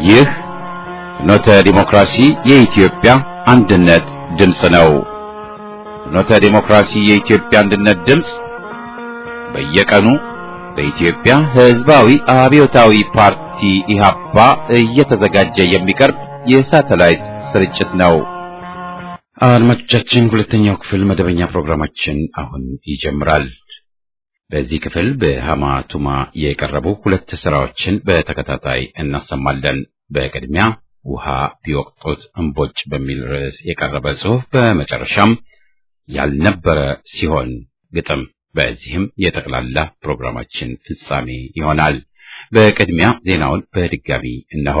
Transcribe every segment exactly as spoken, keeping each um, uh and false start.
ይህ ፍኖተ ዲሞክራሲ የኢትዮጵያ አንድነት ድምፅ ነው። ፍኖተ ዲሞክራሲ የኢትዮጵያ አንድነት ድምፅ በየቀኑ በኢትዮጵያ ሕዝባዊ አብዮታዊ ፓርቲ ኢህአፓ እየተዘጋጀ የሚቀርብ የሳተላይት ስርጭት ነው። አድማጮቻችን፣ ሁለተኛው ክፍል መደበኛ ፕሮግራማችን አሁን ይጀምራል። በዚህ ክፍል በሃማ ቱማ የቀረቡ ሁለት ስራዎችን በተከታታይ እናሰማለን። በቅድሚያ ውሃ ቢወቅጡት እንቦጭ በሚል ርዕስ የቀረበ ጽሑፍ፣ በመጨረሻም ያልነበረ ሲሆን ግጥም። በዚህም የጠቅላላ ፕሮግራማችን ፍጻሜ ይሆናል። በቅድሚያ ዜናውን በድጋሚ እነሆ።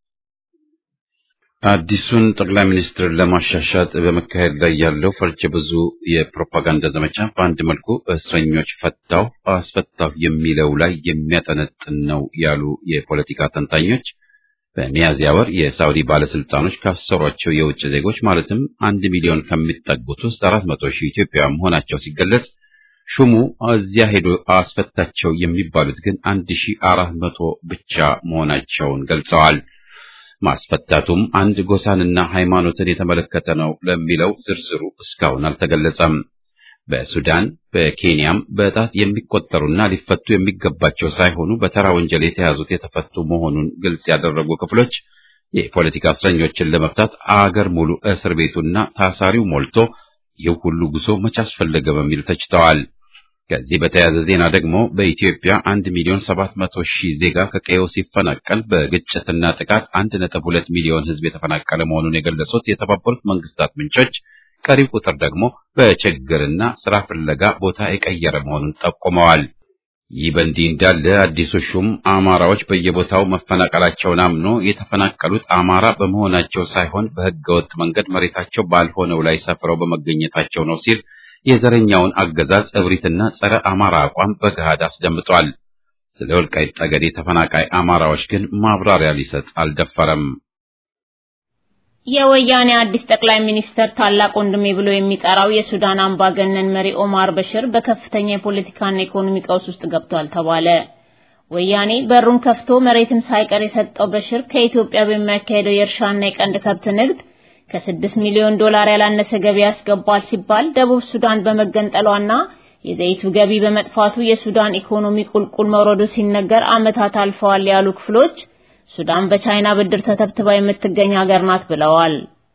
አዲሱን ጠቅላይ ሚኒስትር ለማሻሻጥ በመካሄድ ላይ ያለው ፈርጀ ብዙ የፕሮፓጋንዳ ዘመቻ በአንድ መልኩ እስረኞች ፈታው አስፈታው የሚለው ላይ የሚያጠነጥን ነው ያሉ የፖለቲካ ተንታኞች በሚያዝያ ወር የሳውዲ ባለስልጣኖች ካሰሯቸው የውጭ ዜጎች ማለትም አንድ ሚሊዮን ከሚጠጉት ውስጥ አራት መቶ ሺህ ኢትዮጵያውያን መሆናቸው ሲገለጽ፣ ሹሙ እዚያ ሄዶ አስፈታቸው የሚባሉት ግን አንድ ሺህ አራት መቶ ብቻ መሆናቸውን ገልጸዋል። ማስፈታቱም አንድ ጎሳንና ሃይማኖትን የተመለከተ ነው ለሚለው ዝርዝሩ እስካሁን አልተገለጸም። በሱዳን በኬንያም በጣት የሚቆጠሩና ሊፈቱ የሚገባቸው ሳይሆኑ በተራ ወንጀል የተያዙት የተፈቱ መሆኑን ግልጽ ያደረጉ ክፍሎች የፖለቲካ እስረኞችን ለመፍታት አገር ሙሉ እስር ቤቱና ታሳሪው ሞልቶ ይህ ሁሉ ጉዞ መች አስፈለገ በሚል ተችተዋል። ከዚህ በተያያዘ ዜና ደግሞ በኢትዮጵያ አንድ ሚሊዮን ሰባት መቶ ሺህ ዜጋ ከቀየው ሲፈናቀል በግጭትና ጥቃት አንድ ነጥብ ሁለት ሚሊዮን ሕዝብ የተፈናቀለ መሆኑን የገለጹት የተባበሩት መንግስታት ምንጮች ቀሪው ቁጥር ደግሞ በችግርና ስራ ፍለጋ ቦታ የቀየረ መሆኑን ጠቁመዋል። ይህ በእንዲህ እንዳለ አዲሱ ሹም አማራዎች በየቦታው መፈናቀላቸውን አምኖ የተፈናቀሉት አማራ በመሆናቸው ሳይሆን በህገወጥ መንገድ መሬታቸው ባልሆነው ላይ ሰፍረው በመገኘታቸው ነው ሲል የዘረኛውን አገዛዝ እብሪትና ጸረ አማራ አቋም በገሃድ አስደምጧል። ስለ ወልቃይት ጠገዴ ተፈናቃይ አማራዎች ግን ማብራሪያ ሊሰጥ አልደፈረም። የወያኔ አዲስ ጠቅላይ ሚኒስተር ታላቅ ወንድሜ ብሎ የሚጠራው የሱዳን አምባገነን መሪ ኦማር በሽር በከፍተኛ የፖለቲካና ኢኮኖሚ ቀውስ ውስጥ ገብቷል ተባለ። ወያኔ በሩን ከፍቶ መሬትም ሳይቀር የሰጠው በሽር ከኢትዮጵያ በሚያካሄደው የእርሻና የቀንድ ከብት ንግድ ከስድስት ሚሊዮን ዶላር ያላነሰ ገቢ ያስገባል ሲባል ደቡብ ሱዳን በመገንጠሏና የዘይቱ ገቢ በመጥፋቱ የሱዳን ኢኮኖሚ ቁልቁል መውረዱ ሲነገር ዓመታት አልፈዋል ያሉ ክፍሎች ሱዳን በቻይና ብድር ተተብትባ የምትገኝ ሀገር ናት ብለዋል።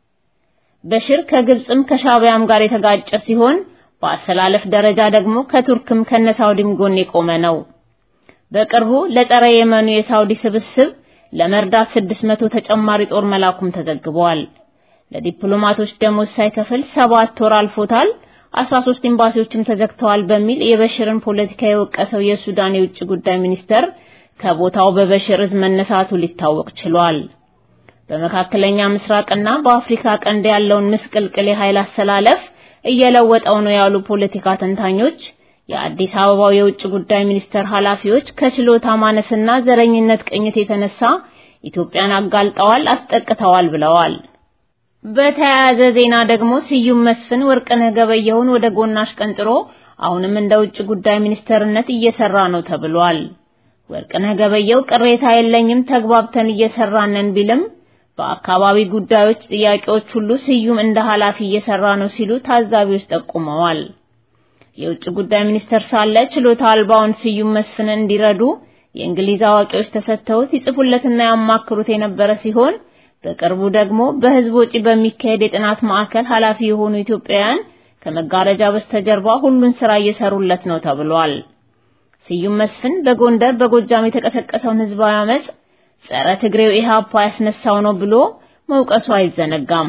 በሽር ከግብጽም ከሻዕቢያም ጋር የተጋጨ ሲሆን በአሰላለፍ ደረጃ ደግሞ ከቱርክም ከነሳውዲም ጎን የቆመ ነው። በቅርቡ ለጸረ የመኑ የሳውዲ ስብስብ ለመርዳት ስድስት መቶ ተጨማሪ ጦር መላኩም ተዘግቧል። ለዲፕሎማቶች ደሞዝ ሳይከፍል ሰባት ወር አልፎታል፣ አስራ ሶስት ኤምባሲዎችም ተዘግተዋል በሚል የበሽርን ፖለቲካ የወቀሰው የሱዳን የውጭ ጉዳይ ሚኒስተር ከቦታው በበሽር እዝ መነሳቱ ሊታወቅ ችሏል። በመካከለኛ ምስራቅና በአፍሪካ ቀንድ ያለውን ምስቅልቅል የኃይል አሰላለፍ እየለወጠው ነው ያሉ ፖለቲካ ተንታኞች የአዲስ አበባው የውጭ ጉዳይ ሚኒስተር ኃላፊዎች ከችሎታ ማነስና ዘረኝነት ቅኝት የተነሳ ኢትዮጵያን አጋልጠዋል፣ አስጠቅተዋል ብለዋል። በተያያዘ ዜና ደግሞ ስዩም መስፍን ወርቅነህ ገበየሁን ወደ ጎናሽ ቀንጥሮ አሁንም እንደ ውጭ ጉዳይ ሚኒስተርነት እየሰራ ነው ተብሏል። ወርቅነህ ገበየሁ ቅሬታ የለኝም ተግባብተን እየሰራነን ቢልም በአካባቢ ጉዳዮች ጥያቄዎች ሁሉ ስዩም እንደ ኃላፊ እየሰራ ነው ሲሉ ታዛቢዎች ጠቁመዋል። የውጭ ጉዳይ ሚኒስተር ሳለ ችሎታ አልባውን ስዩም መስፍን እንዲረዱ የእንግሊዝ አዋቂዎች ተሰጥተውት ይጽፉለትና ያማክሩት የነበረ ሲሆን በቅርቡ ደግሞ በህዝብ ወጪ በሚካሄድ የጥናት ማዕከል ኃላፊ የሆኑ ኢትዮጵያውያን ከመጋረጃ በስተጀርባ ሁሉን ስራ እየሰሩለት ነው ተብሏል። ስዩም መስፍን በጎንደር በጎጃም የተቀሰቀሰውን ህዝባዊ አመጽ ጸረ ትግሬው ኢህአፓ ያስነሳው ነው ብሎ መውቀሱ አይዘነጋም።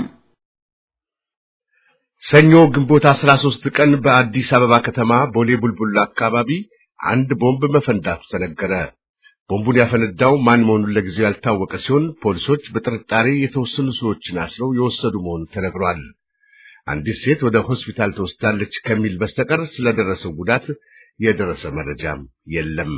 ሰኞ ግንቦት አስራ ሶስት ቀን በአዲስ አበባ ከተማ ቦሌ ቡልቡላ አካባቢ አንድ ቦምብ መፈንዳቱ ተነገረ። ቦምቡን ያፈነዳው ማን መሆኑን ለጊዜው ያልታወቀ ሲሆን ፖሊሶች በጥርጣሬ የተወሰኑ ሰዎችን አስረው የወሰዱ መሆኑ ተነግሯል። አንዲት ሴት ወደ ሆስፒታል ተወስዳለች ከሚል በስተቀር ስለደረሰው ጉዳት የደረሰ መረጃም የለም።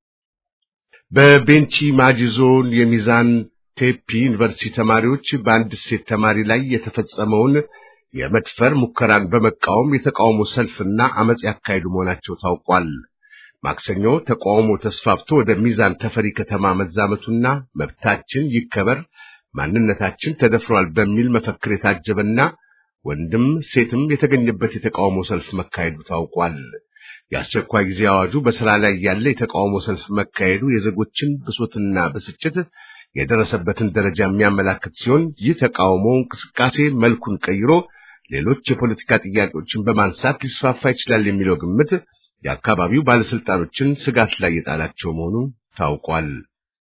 በቤንቺ ማጂ ዞን የሚዛን ቴፒ ዩኒቨርሲቲ ተማሪዎች በአንድ ሴት ተማሪ ላይ የተፈጸመውን የመድፈር ሙከራን በመቃወም የተቃውሞ ሰልፍና አመጽ ያካሄዱ መሆናቸው ታውቋል። ማክሰኞ ተቃውሞ ተስፋፍቶ ወደ ሚዛን ተፈሪ ከተማ መዛመቱና መብታችን ይከበር ማንነታችን ተደፍሯል በሚል መፈክር የታጀበና ወንድም ሴትም የተገኘበት የተቃውሞ ሰልፍ መካሄዱ ታውቋል። የአስቸኳይ ጊዜ አዋጁ በስራ ላይ ያለ የተቃውሞ ሰልፍ መካሄዱ የዜጎችን ብሶትና ብስጭት የደረሰበትን ደረጃ የሚያመላክት ሲሆን ይህ ተቃውሞ እንቅስቃሴ መልኩን ቀይሮ ሌሎች የፖለቲካ ጥያቄዎችን በማንሳት ሊስፋፋ ይችላል የሚለው ግምት የአካባቢው ባለስልጣኖችን ስጋት ላይ የጣላቸው መሆኑ ታውቋል።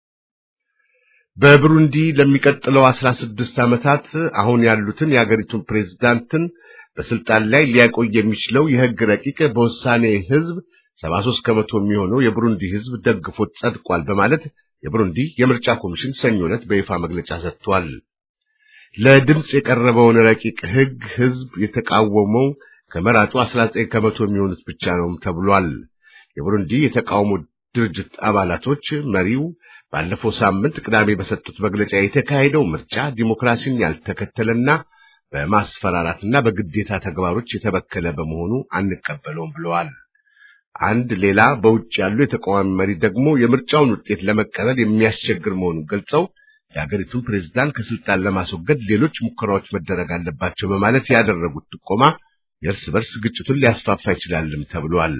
በብሩንዲ ለሚቀጥለው አስራ ስድስት ዓመታት አሁን ያሉትን የሀገሪቱን ፕሬዝዳንትን በስልጣን ላይ ሊያቆይ የሚችለው የሕግ ረቂቅ በውሳኔ ህዝብ ሰባ ሦስት ከመቶ የሚሆነው የብሩንዲ ህዝብ ደግፎት ጸድቋል በማለት የብሩንዲ የምርጫ ኮሚሽን ሰኞ ዕለት በይፋ መግለጫ ሰጥቷል። ለድምጽ የቀረበውን ረቂቅ ሕግ ህዝብ የተቃወመው ከመራጩ አስራ ዘጠኝ ከመቶ የሚሆኑት ብቻ ነው ተብሏል። የብሩንዲ የተቃውሞ ድርጅት አባላቶች መሪው ባለፈው ሳምንት ቅዳሜ በሰጡት መግለጫ የተካሄደው ምርጫ ዲሞክራሲን ያልተከተለና በማስፈራራትና በግዴታ ተግባሮች የተበከለ በመሆኑ አንቀበለውም ብለዋል። አንድ ሌላ በውጭ ያሉ የተቃዋሚ መሪ ደግሞ የምርጫውን ውጤት ለመቀበል የሚያስቸግር መሆኑን ገልጸው የሀገሪቱን ፕሬዝዳንት ከስልጣን ለማስወገድ ሌሎች ሙከራዎች መደረግ አለባቸው በማለት ያደረጉት ጥቆማ የእርስ በርስ ግጭቱን ሊያስፋፋ ይችላልም ተብሏል።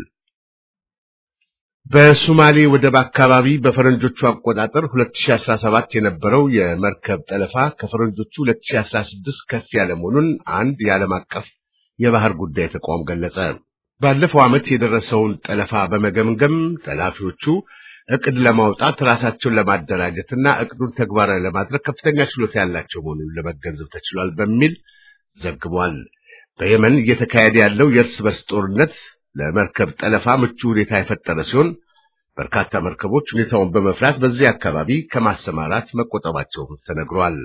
በሶማሌ ወደብ አካባቢ በፈረንጆቹ አቆጣጠር ሁለት ሺህ አስራ ሰባት የነበረው የመርከብ ጠለፋ ከፈረንጆቹ ሁለት ሺህ አስራ ስድስት ከፍ ያለ መሆኑን አንድ የዓለም አቀፍ የባህር ጉዳይ ተቋም ገለጸ። ባለፈው ዓመት የደረሰውን ጠለፋ በመገምገም ጠላፊዎቹ እቅድ ለማውጣት ራሳቸውን ለማደራጀትና እቅዱን ተግባራዊ ለማድረግ ከፍተኛ ችሎታ ያላቸው መሆኑን ለመገንዘብ ተችሏል በሚል ዘግቧል። በየመን እየተካሄደ ያለው የእርስ በርስ ጦርነት ለመርከብ ጠለፋ ምቹ ሁኔታ የፈጠረ ሲሆን በርካታ መርከቦች ሁኔታውን በመፍራት በዚህ አካባቢ ከማሰማራት መቆጠባቸው ተነግሯል።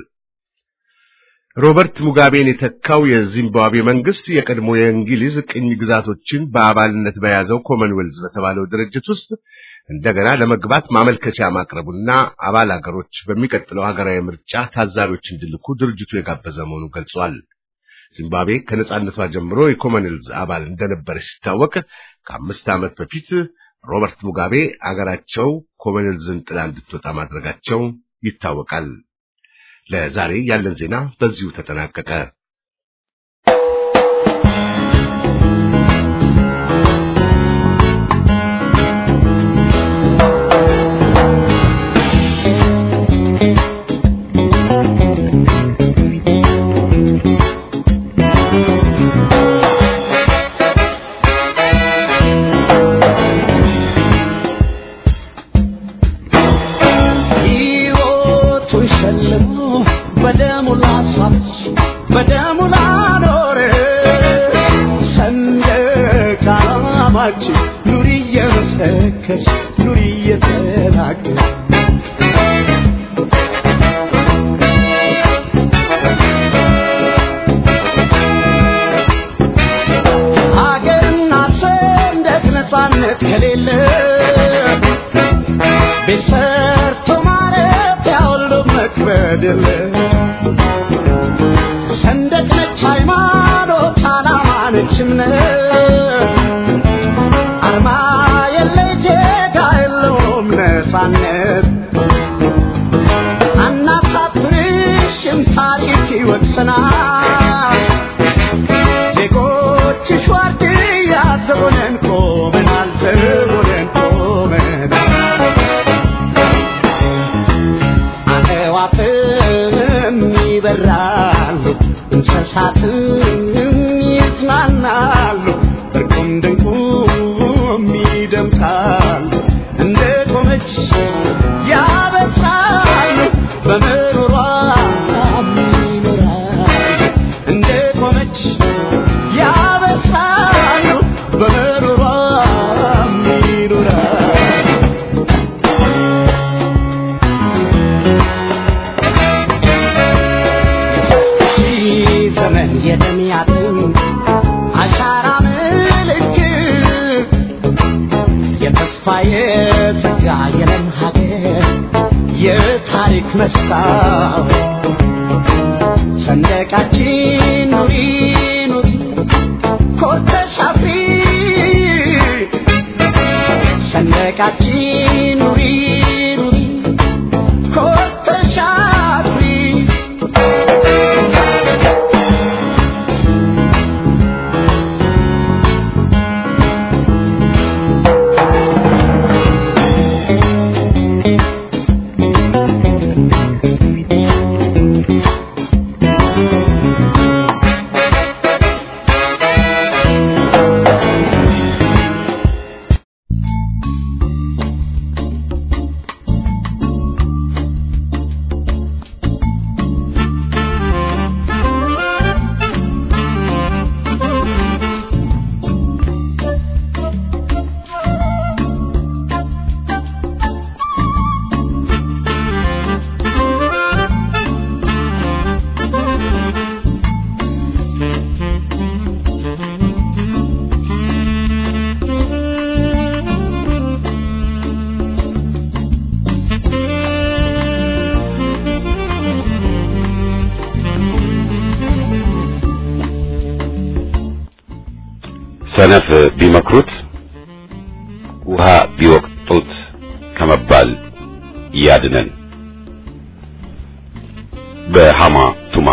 ሮበርት ሙጋቤን የተካው የዚምባብዌ መንግስት የቀድሞ የእንግሊዝ ቅኝ ግዛቶችን በአባልነት በያዘው ኮመንዌልዝ በተባለው ድርጅት ውስጥ እንደገና ለመግባት ማመልከቻ ማቅረቡና አባል ሀገሮች በሚቀጥለው ሀገራዊ ምርጫ ታዛቢዎች እንዲልኩ ድርጅቱ የጋበዘ መሆኑን ገልጿል። ዚምባብዌ ከነጻነቷ ጀምሮ የኮመንዌልዝ አባል እንደነበረች ሲታወቅ ከአምስት ዓመት በፊት ሮበርት ሙጋቤ አገራቸው ኮመንዌልዝን ጥላ እንድትወጣ ማድረጋቸው ይታወቃል። ለዛሬ ያለን ዜና በዚሁ ተጠናቀቀ። Sen ሰንደቃችን ኑሪ ኑሪ ኮርተሽ አብሪ ሰነፍ ቢመክሩት ውሃ ቢወቅጡት ከመባል ያድነን። በሃማ ቱማ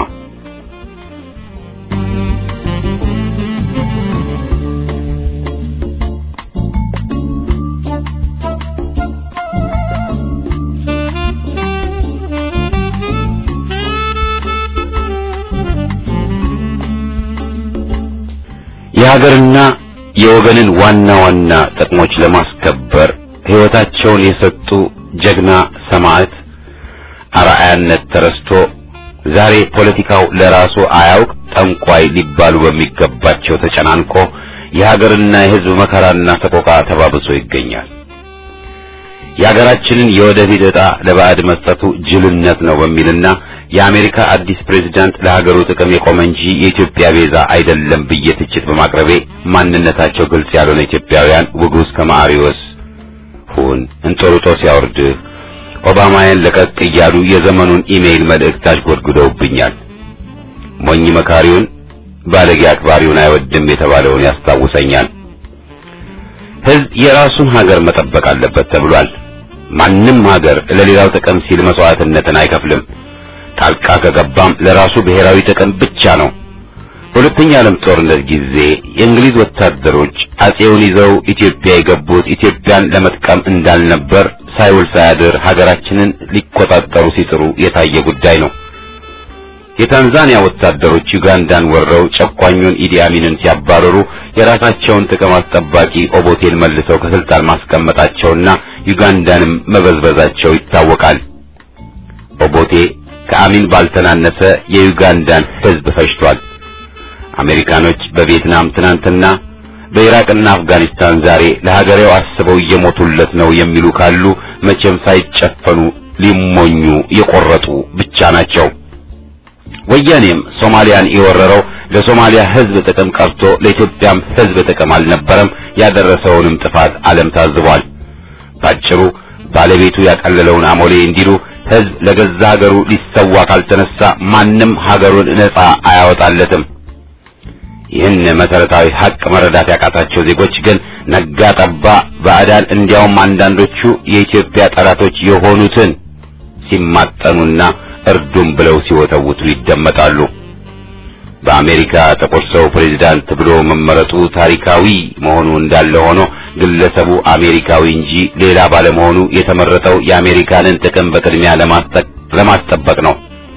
የሀገርና የወገንን ዋና ዋና ጥቅሞች ለማስከበር ሕይወታቸውን የሰጡ ጀግና ሰማዕት አርአያነት ተረስቶ ዛሬ ፖለቲካው ለራሱ አያውቅ ጠንቋይ ሊባሉ በሚገባቸው ተጨናንቆ የሀገርና የሕዝብ መከራና ሰቆቃ ተባብሶ ይገኛል። የሀገራችንን የወደፊት ዕጣ ለባዕድ መስጠቱ ጅልነት ነው በሚልና የአሜሪካ አዲስ ፕሬዝዳንት ለሀገሩ ጥቅም የቆመ እንጂ የኢትዮጵያ ቤዛ አይደለም ብዬ ትችት በማቅረቤ ማንነታቸው ግልጽ ያልሆነ ኢትዮጵያውያን ውጉዝ ከማሪዎስ ሁን እንጦርጦስ ያወርድህ ኦባማን ለቀቅ እያሉ የዘመኑን ኢሜይል መልእክት አሽጎድጉደውብኛል። ሞኝ መካሪውን ባለጌ አክባሪውን አይወድም የተባለውን ያስታውሰኛል። ሕዝብ የራሱን ሀገር መጠበቅ አለበት ተብሏል። ማንም ሀገር ለሌላው ጥቅም ሲል መስዋዕትነትን አይከፍልም። ጣልቃ ከገባም ለራሱ ብሔራዊ ጥቅም ብቻ ነው። በሁለተኛ ዓለም ጦርነት ጊዜ የእንግሊዝ ወታደሮች አጼውን ይዘው ኢትዮጵያ የገቡት ኢትዮጵያን ለመጥቀም እንዳልነበር ሳይውል ሳያድር ሀገራችንን ሊቆጣጠሩ ሲጥሩ የታየ ጉዳይ ነው። የታንዛኒያ ወታደሮች ዩጋንዳን ወረው ጨቋኙን ኢዲ አሚንን ሲያባረሩ የራሳቸውን ጥቅም አስጠባቂ ኦቦቴን መልሰው ከስልጣን ማስቀመጣቸውና ዩጋንዳንም መበዝበዛቸው ይታወቃል። ኦቦቴ ከአሚን ባልተናነሰ የዩጋንዳን ሕዝብ ፈጅቷል። አሜሪካኖች በቪየትናም ትናንትና በኢራቅና አፍጋኒስታን ዛሬ ለሀገሬው አስበው እየሞቱለት ነው የሚሉ ካሉ መቼም ሳይጨፈኑ ሊሞኙ የቆረጡ ብቻ ናቸው። ወያኔም ሶማሊያን የወረረው ለሶማሊያ ሕዝብ ጥቅም ቀርቶ ለኢትዮጵያም ሕዝብ ጥቅም አልነበረም። ያደረሰውንም ጥፋት ዓለም ታዝቧል። ባጭሩ ባለቤቱ ያቀለለውን አሞሌ እንዲሉ ሕዝብ ለገዛ ሀገሩ ሊሰዋ ካልተነሳ ማንም ሀገሩን ነፃ አያወጣለትም። ይህን መሰረታዊ ሀቅ መረዳት ያቃታቸው ዜጎች ግን ነጋ ጠባ ባዕዳን እንዲያውም አንዳንዶቹ የኢትዮጵያ ጠላቶች የሆኑትን ሲማጠኑና እርዱም ብለው ሲወተውቱ ይደመጣሉ። በአሜሪካ ጥቁር ሰው ፕሬዝዳንት ብሎ መመረጡ ታሪካዊ መሆኑ እንዳለ ሆኖ ግለሰቡ አሜሪካዊ እንጂ ሌላ ባለመሆኑ የተመረጠው የአሜሪካንን ጥቅም በቅድሚያ ለማስጠበቅ ነው።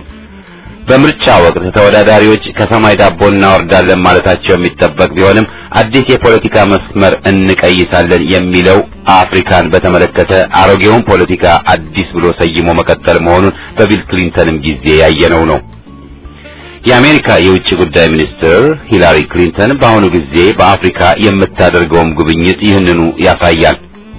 በምርጫ ወቅት ተወዳዳሪዎች ከሰማይ ዳቦ እናወርዳለን ማለታቸው የሚጠበቅ ቢሆንም አዲስ የፖለቲካ መስመር እንቀይሳለን የሚለው አፍሪካን በተመለከተ አሮጌውን ፖለቲካ አዲስ ብሎ ሰይሞ መቀጠል መሆኑን በቢል ክሊንተንም ጊዜ ያየነው ነው። የአሜሪካ የውጭ ጉዳይ ሚኒስትር ሂላሪ ክሊንተን በአሁኑ ጊዜ በአፍሪካ የምታደርገውም ጉብኝት ይህንኑ ያሳያል።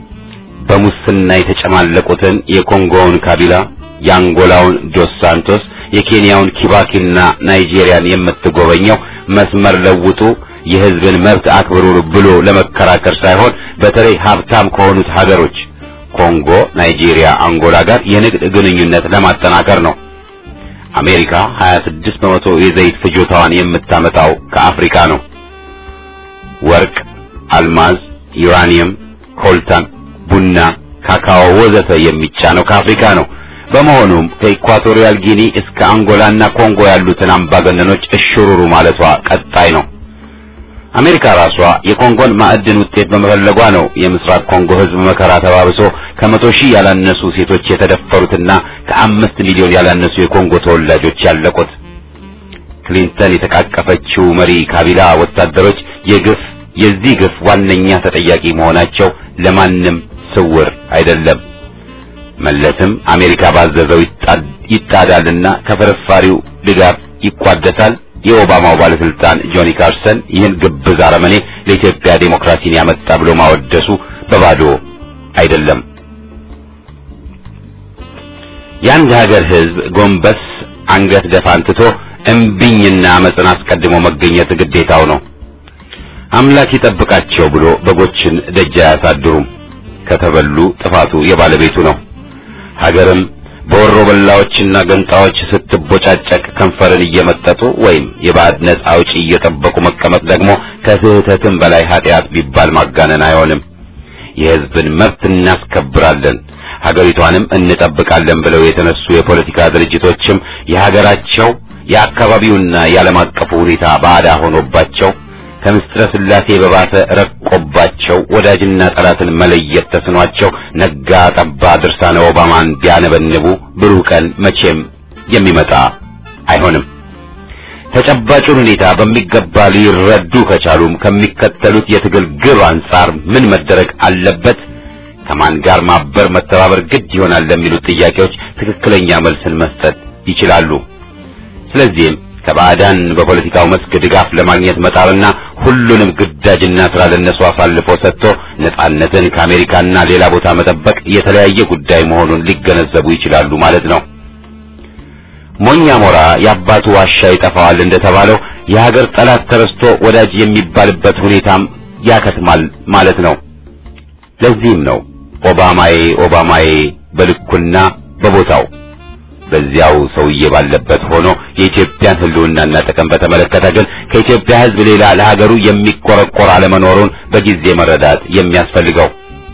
በሙስና የተጨማለቁትን የኮንጎውን ካቢላ፣ የአንጎላውን ዶስ ሳንቶስ፣ የኬንያውን ኪባኪና ናይጄሪያን የምትጎበኘው መስመር ለውጡ የሕዝብን መብት አክብሩ ብሎ ለመከራከር ሳይሆን በተለይ ሀብታም ከሆኑት ሀገሮች ኮንጎ፣ ናይጄሪያ፣ አንጎላ ጋር የንግድ ግንኙነት ለማጠናከር ነው። አሜሪካ ሀያ ስድስት በመቶ የዘይት ፍጆታዋን የምታመጣው ከአፍሪካ ነው። ወርቅ፣ አልማዝ፣ ዩራኒየም፣ ኮልታን ቡና፣ ካካኦ ወዘተ የሚጫነው ከአፍሪካ ነው። በመሆኑም ከኢኳቶሪያል ጊኒ እስከ አንጎላና ኮንጎ ያሉትን አምባገነኖች እሽሩሩ ማለቷ ቀጣይ ነው። አሜሪካ ራሷ የኮንጎን ማዕድን ውጤት በመፈለጓ ነው የምስራቅ ኮንጎ ህዝብ መከራ ተባብሶ ከመቶ ሺህ ያላነሱ ሴቶች የተደፈሩትና ከአምስት ሚሊዮን ያላነሱ የኮንጎ ተወላጆች ያለቁት። ክሊንተን የተቃቀፈችው መሪ ካቢላ ወታደሮች የግፍ የዚህ ግፍ ዋነኛ ተጠያቂ መሆናቸው ለማንም ስውር አይደለም። መለስም አሜሪካ ባዘዘው ይጣዳልና ከፍርፋሪው ድጋፍ ይቋደሳል። የኦባማው ባለስልጣን ጆኒ ካርሰን ይህን ግብዝ አረመኔ ለኢትዮጵያ ዴሞክራሲን ያመጣ ብሎ ማወደሱ በባዶ አይደለም። የአንድ ሀገር ህዝብ ጎንበስ አንገት ደፋንትቶ እምቢኝና አመጽን አስቀድሞ መገኘት ግዴታው ነው። አምላክ ይጠብቃቸው ብሎ በጎችን ደጅ አያሳድሩም። ከተበሉ ጥፋቱ የባለቤቱ ነው። ሀገርም በወሮ በላዎችና ገንጣዎች ስትቦጫጨቅ ከንፈርን እየመጠጡ ወይም የባዕድ ነጻ አውጪ እየጠበቁ መቀመጥ ደግሞ ከስህተትም በላይ ኃጢአት ቢባል ማጋነን አይሆንም። የህዝብን መብት እናስከብራለን፣ ሀገሪቷንም እንጠብቃለን ብለው የተነሱ የፖለቲካ ድርጅቶችም የሀገራቸው የአካባቢውና የዓለም አቀፉ ሁኔታ ባዕዳ ሆኖባቸው ከምስጥረ ስላሴ በባሰ ረቆባቸው ወዳጅና ጠላትን መለየት ተስኗቸው ነጋ ጠባ ድርሳነ ኦባማን ቢያነበንቡ ብሩህ ቀን መቼም የሚመጣ አይሆንም። ተጨባጩን ሁኔታ በሚገባ ሊረዱ ከቻሉም ከሚከተሉት የትግል ግብ አንጻር ምን መደረግ አለበት፣ ከማን ጋር ማበር መተባበር ግድ ይሆናል ለሚሉት ጥያቄዎች ትክክለኛ መልስን መስጠት ይችላሉ። ስለዚህም ከባዕዳን በፖለቲካው መስክ ድጋፍ ለማግኘት መጣርና ሁሉንም ግዳጅና ስራ ለነሱ አሳልፎ ሰጥቶ ነጻነትን ከአሜሪካና ሌላ ቦታ መጠበቅ የተለያየ ጉዳይ መሆኑን ሊገነዘቡ ይችላሉ ማለት ነው። ሞኛ ሞራ የአባቱ ዋሻ ይጠፋዋል እንደተባለው የሀገር ጠላት ተረስቶ ወዳጅ የሚባልበት ሁኔታም ያከትማል ማለት ነው። ለዚህም ነው ኦባማዬ ኦባማዬ በልኩና በቦታው በዚያው ሰውዬ ባለበት ሆኖ የኢትዮጵያን ህልውናና ጥቅም በተመለከተ ግን ከኢትዮጵያ ህዝብ ሌላ ለሀገሩ የሚቆረቆር አለመኖሩን በጊዜ መረዳት የሚያስፈልገው።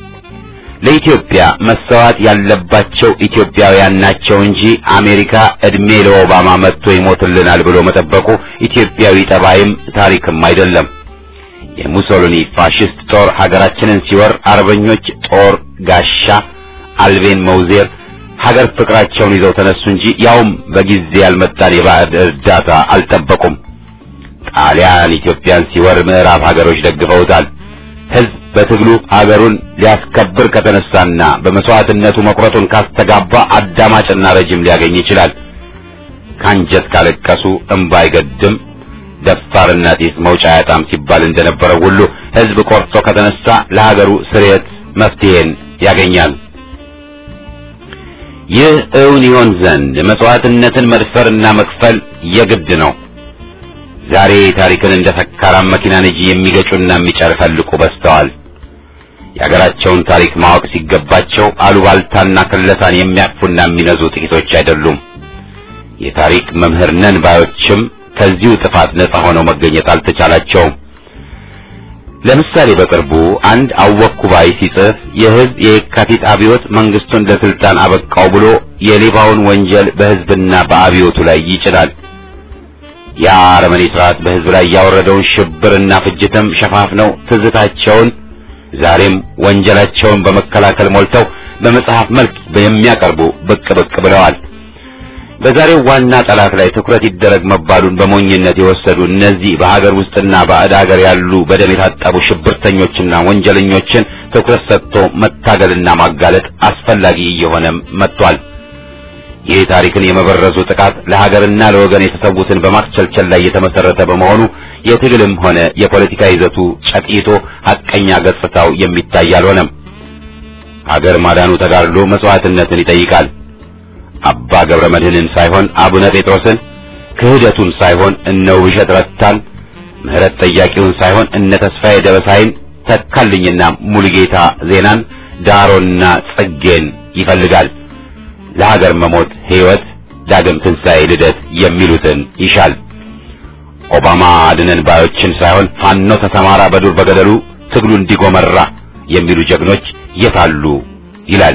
ለኢትዮጵያ መሰዋት ያለባቸው ኢትዮጵያውያን ናቸው እንጂ አሜሪካ እድሜ ለኦባማ መጥቶ ይሞትልናል ብሎ መጠበቁ ኢትዮጵያዊ ጠባይም ታሪክም አይደለም። የሙሶሊኒ ፋሽስት ጦር ሀገራችንን ሲወር አርበኞች ጦር ጋሻ አልቤን መውዜር ሀገር ፍቅራቸውን ይዘው ተነሱ እንጂ ያውም በጊዜ ያልመጣን የባዕድ እርዳታ አልጠበቁም። ጣሊያን ኢትዮጵያን ሲወር ምዕራብ ሀገሮች ደግፈውታል። ህዝብ በትግሉ ሀገሩን ሊያስከብር ከተነሳና በመስዋዕትነቱ መቁረጡን ካስተጋባ አዳማጭና ረጅም ሊያገኝ ይችላል። ካንጀት ካለቀሱ እንባ አይገድም፣ ደፋርና ጢስ መውጫ ያጣም ሲባል እንደነበረው ሁሉ ህዝብ ቆርጦ ከተነሳ ለሀገሩ ስርየት መፍትሄን ያገኛል። ይህ እውን ይሆን ዘንድ መስዋዕትነትን መድፈርና መክፈል የግድ ነው። ዛሬ ታሪክን እንደ ሰካራም መኪና ነጂ የሚገጩና የሚጨርፈልቁ በስተዋል። የሀገራቸውን ታሪክ ማወቅ ሲገባቸው አሉባልታና ክለሳን የሚያቅፉና የሚነዙ ጥቂቶች አይደሉም። የታሪክ መምህር ነን ባዮችም ከዚሁ ጥፋት ነጻ ሆነው መገኘት አልተቻላቸውም። ለምሳሌ በቅርቡ አንድ አወኩ ባይ ሲጽፍ የህዝብ የካቲት አብዮት መንግስቱን ለስልጣን አበቃው ብሎ የሌባውን ወንጀል በህዝብና በአብዮቱ ላይ ይጭናል። ያ አረመኔ ስርዓት በህዝብ ላይ ያወረደውን ሽብርና ፍጅትም ሸፋፍነው ትዝታቸውን ዛሬም ወንጀላቸውን በመከላከል ሞልተው በመጽሐፍ መልክ የሚያቀርቡ ብቅ ብቅ ብለዋል። በዛሬው ዋና ጠላት ላይ ትኩረት ይደረግ መባሉን በሞኝነት የወሰዱ እነዚህ በሀገር ውስጥና ባዕድ ሀገር ያሉ በደም የታጠቡ ሽብርተኞችና ወንጀለኞችን ትኩረት ሰጥቶ መታገልና ማጋለጥ አስፈላጊ እየሆነም መጥቷል። ይህ ታሪክን የመበረዙ ጥቃት ለሀገርና ለወገን የተሰዉትን በማስቸልቸል ላይ የተመሰረተ በመሆኑ የትግልም ሆነ የፖለቲካ ይዘቱ ጨቅይቶ ሐቀኛ ገጽታው የሚታይ አልሆነም። ሀገር ማዳኑ ተጋድሎ መስዋዕትነትን ይጠይቃል። አባ ገብረ መድኅንን ሳይሆን አቡነ ጴጥሮስን፣ ክህደቱን ሳይሆን እነ ውብሸት ረታን፣ ምህረት ጠያቂውን ሳይሆን እነ ተስፋዬ ደበሳይን፣ ተካልኝና ሙሉጌታ ዜናን፣ ዳሮና ጽጌን ይፈልጋል። ለሀገር መሞት ሕይወት፣ ዳግም ትንሣኤ፣ ልደት የሚሉትን ይሻል። ኦባማ አድነን ባዮችን ሳይሆን ፋኖ ተሰማራ በዱር በገደሉ ትግሉ እንዲጎመራ የሚሉ ጀግኖች የታሉ ይላል።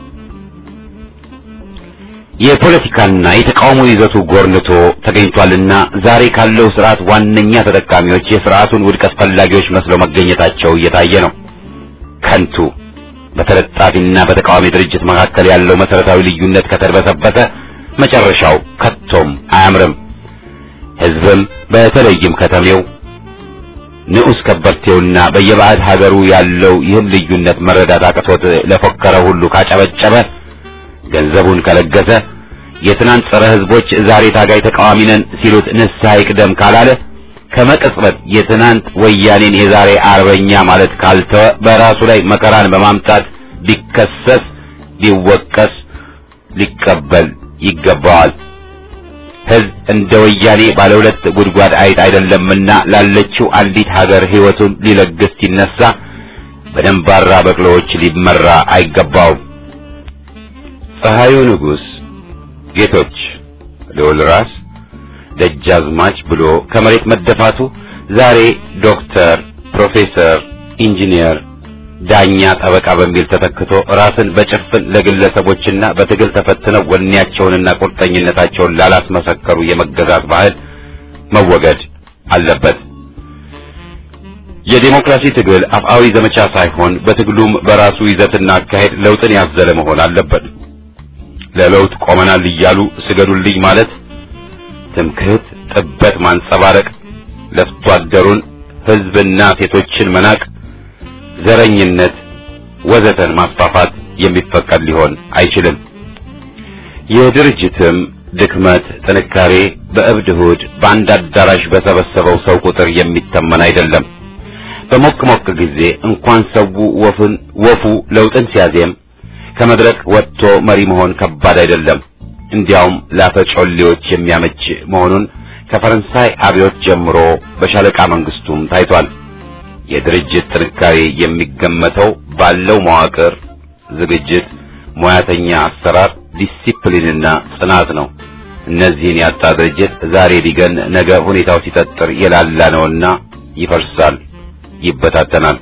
የፖለቲካና የተቃውሞ ይዘቱ ጎርንቶ ተገኝቷልና ዛሬ ካለው ስርዓት ዋነኛ ተጠቃሚዎች የስርዓቱን ውድቀት ፈላጊዎች መስለው መገኘታቸው እየታየ ነው። ከንቱ በተለጣፊና በተቃዋሚ ድርጅት መካከል ያለው መሰረታዊ ልዩነት ከተርበሰበሰ መጨረሻው ከቶም አያምርም። ህዝብም በተለይም ከተሜው ንዑስ ከበርቴውና በየባዕድ ሀገሩ ያለው ይህን ልዩነት መረዳት አቅቶት ለፎከረ ሁሉ ካጨበጨበ ገንዘቡን ከለገሰ የትናንት ጸረ ህዝቦች ዛሬ ታጋይ ተቃዋሚ ነን ሲሉት ንስሐ ይቅደም ካላለ ከመቅጽበት የትናንት ወያኔን የዛሬ አርበኛ ማለት ካልተወ በራሱ ላይ መከራን በማምጣት ሊከሰስ ሊወቀስ ሊቀበል ይገባዋል። ህዝብ እንደ ወያኔ ባለ ሁለት ጉድጓድ አይጥ አይደለምና ላለችው አንዲት ሀገር ህይወቱን ሊለግስ ሲነሳ በደንባራ በቅሎዎች ሊመራ አይገባውም። ፀሐዩ ንጉስ ጌቶች ልዑል ራስ ደጃዝማች ብሎ ከመሬት መደፋቱ ዛሬ ዶክተር፣ ፕሮፌሰር፣ ኢንጂነር፣ ዳኛ፣ ጠበቃ በሚል ተተክቶ ራስን በጭፍን ለግለሰቦችና በትግል ተፈትነው ወኔያቸውንና ቁርጠኝነታቸውን ላላስመሰከሩ የመገዛት ባህል መወገድ አለበት። የዲሞክራሲ ትግል አፍአዊ ዘመቻ ሳይሆን በትግሉም በራሱ ይዘትና አካሄድ ለውጥን ያዘለ መሆን አለበት። ለለውጥ ቆመናል እያሉ ስገዱልኝ ማለት ትምክህት፣ ጥበት ማንጸባረቅ፣ ለፍቶ አደሩን ህዝብና ሴቶችን መናቅ፣ ዘረኝነት ወዘተን ማስፋፋት የሚፈቀድ ሊሆን አይችልም። የድርጅትም ድክመት ጥንካሬ በእብድ እሑድ በአንድ አዳራሽ በሰበሰበው ሰው ቁጥር የሚተመን አይደለም። በሞቅ ሞቅ ጊዜ እንኳን ሰው ወፉን ወፉ ለውጥን ሲያዜም ከመድረክ ወጥቶ መሪ መሆን ከባድ አይደለም። እንዲያውም ላፈጮሌዎች የሚያመች መሆኑን ከፈረንሳይ አብዮት ጀምሮ በሻለቃ መንግስቱም ታይቷል። የድርጅት ጥንካሬ የሚገመተው ባለው መዋቅር፣ ዝግጅት፣ ሙያተኛ አሰራር፣ ዲሲፕሊንና ጽናት ነው። እነዚህን ያጣ ድርጅት ዛሬ ቢገን ነገ ሁኔታው ሲጠጥር የላላ ነውና ይፈርሳል፣ ይበታተናል።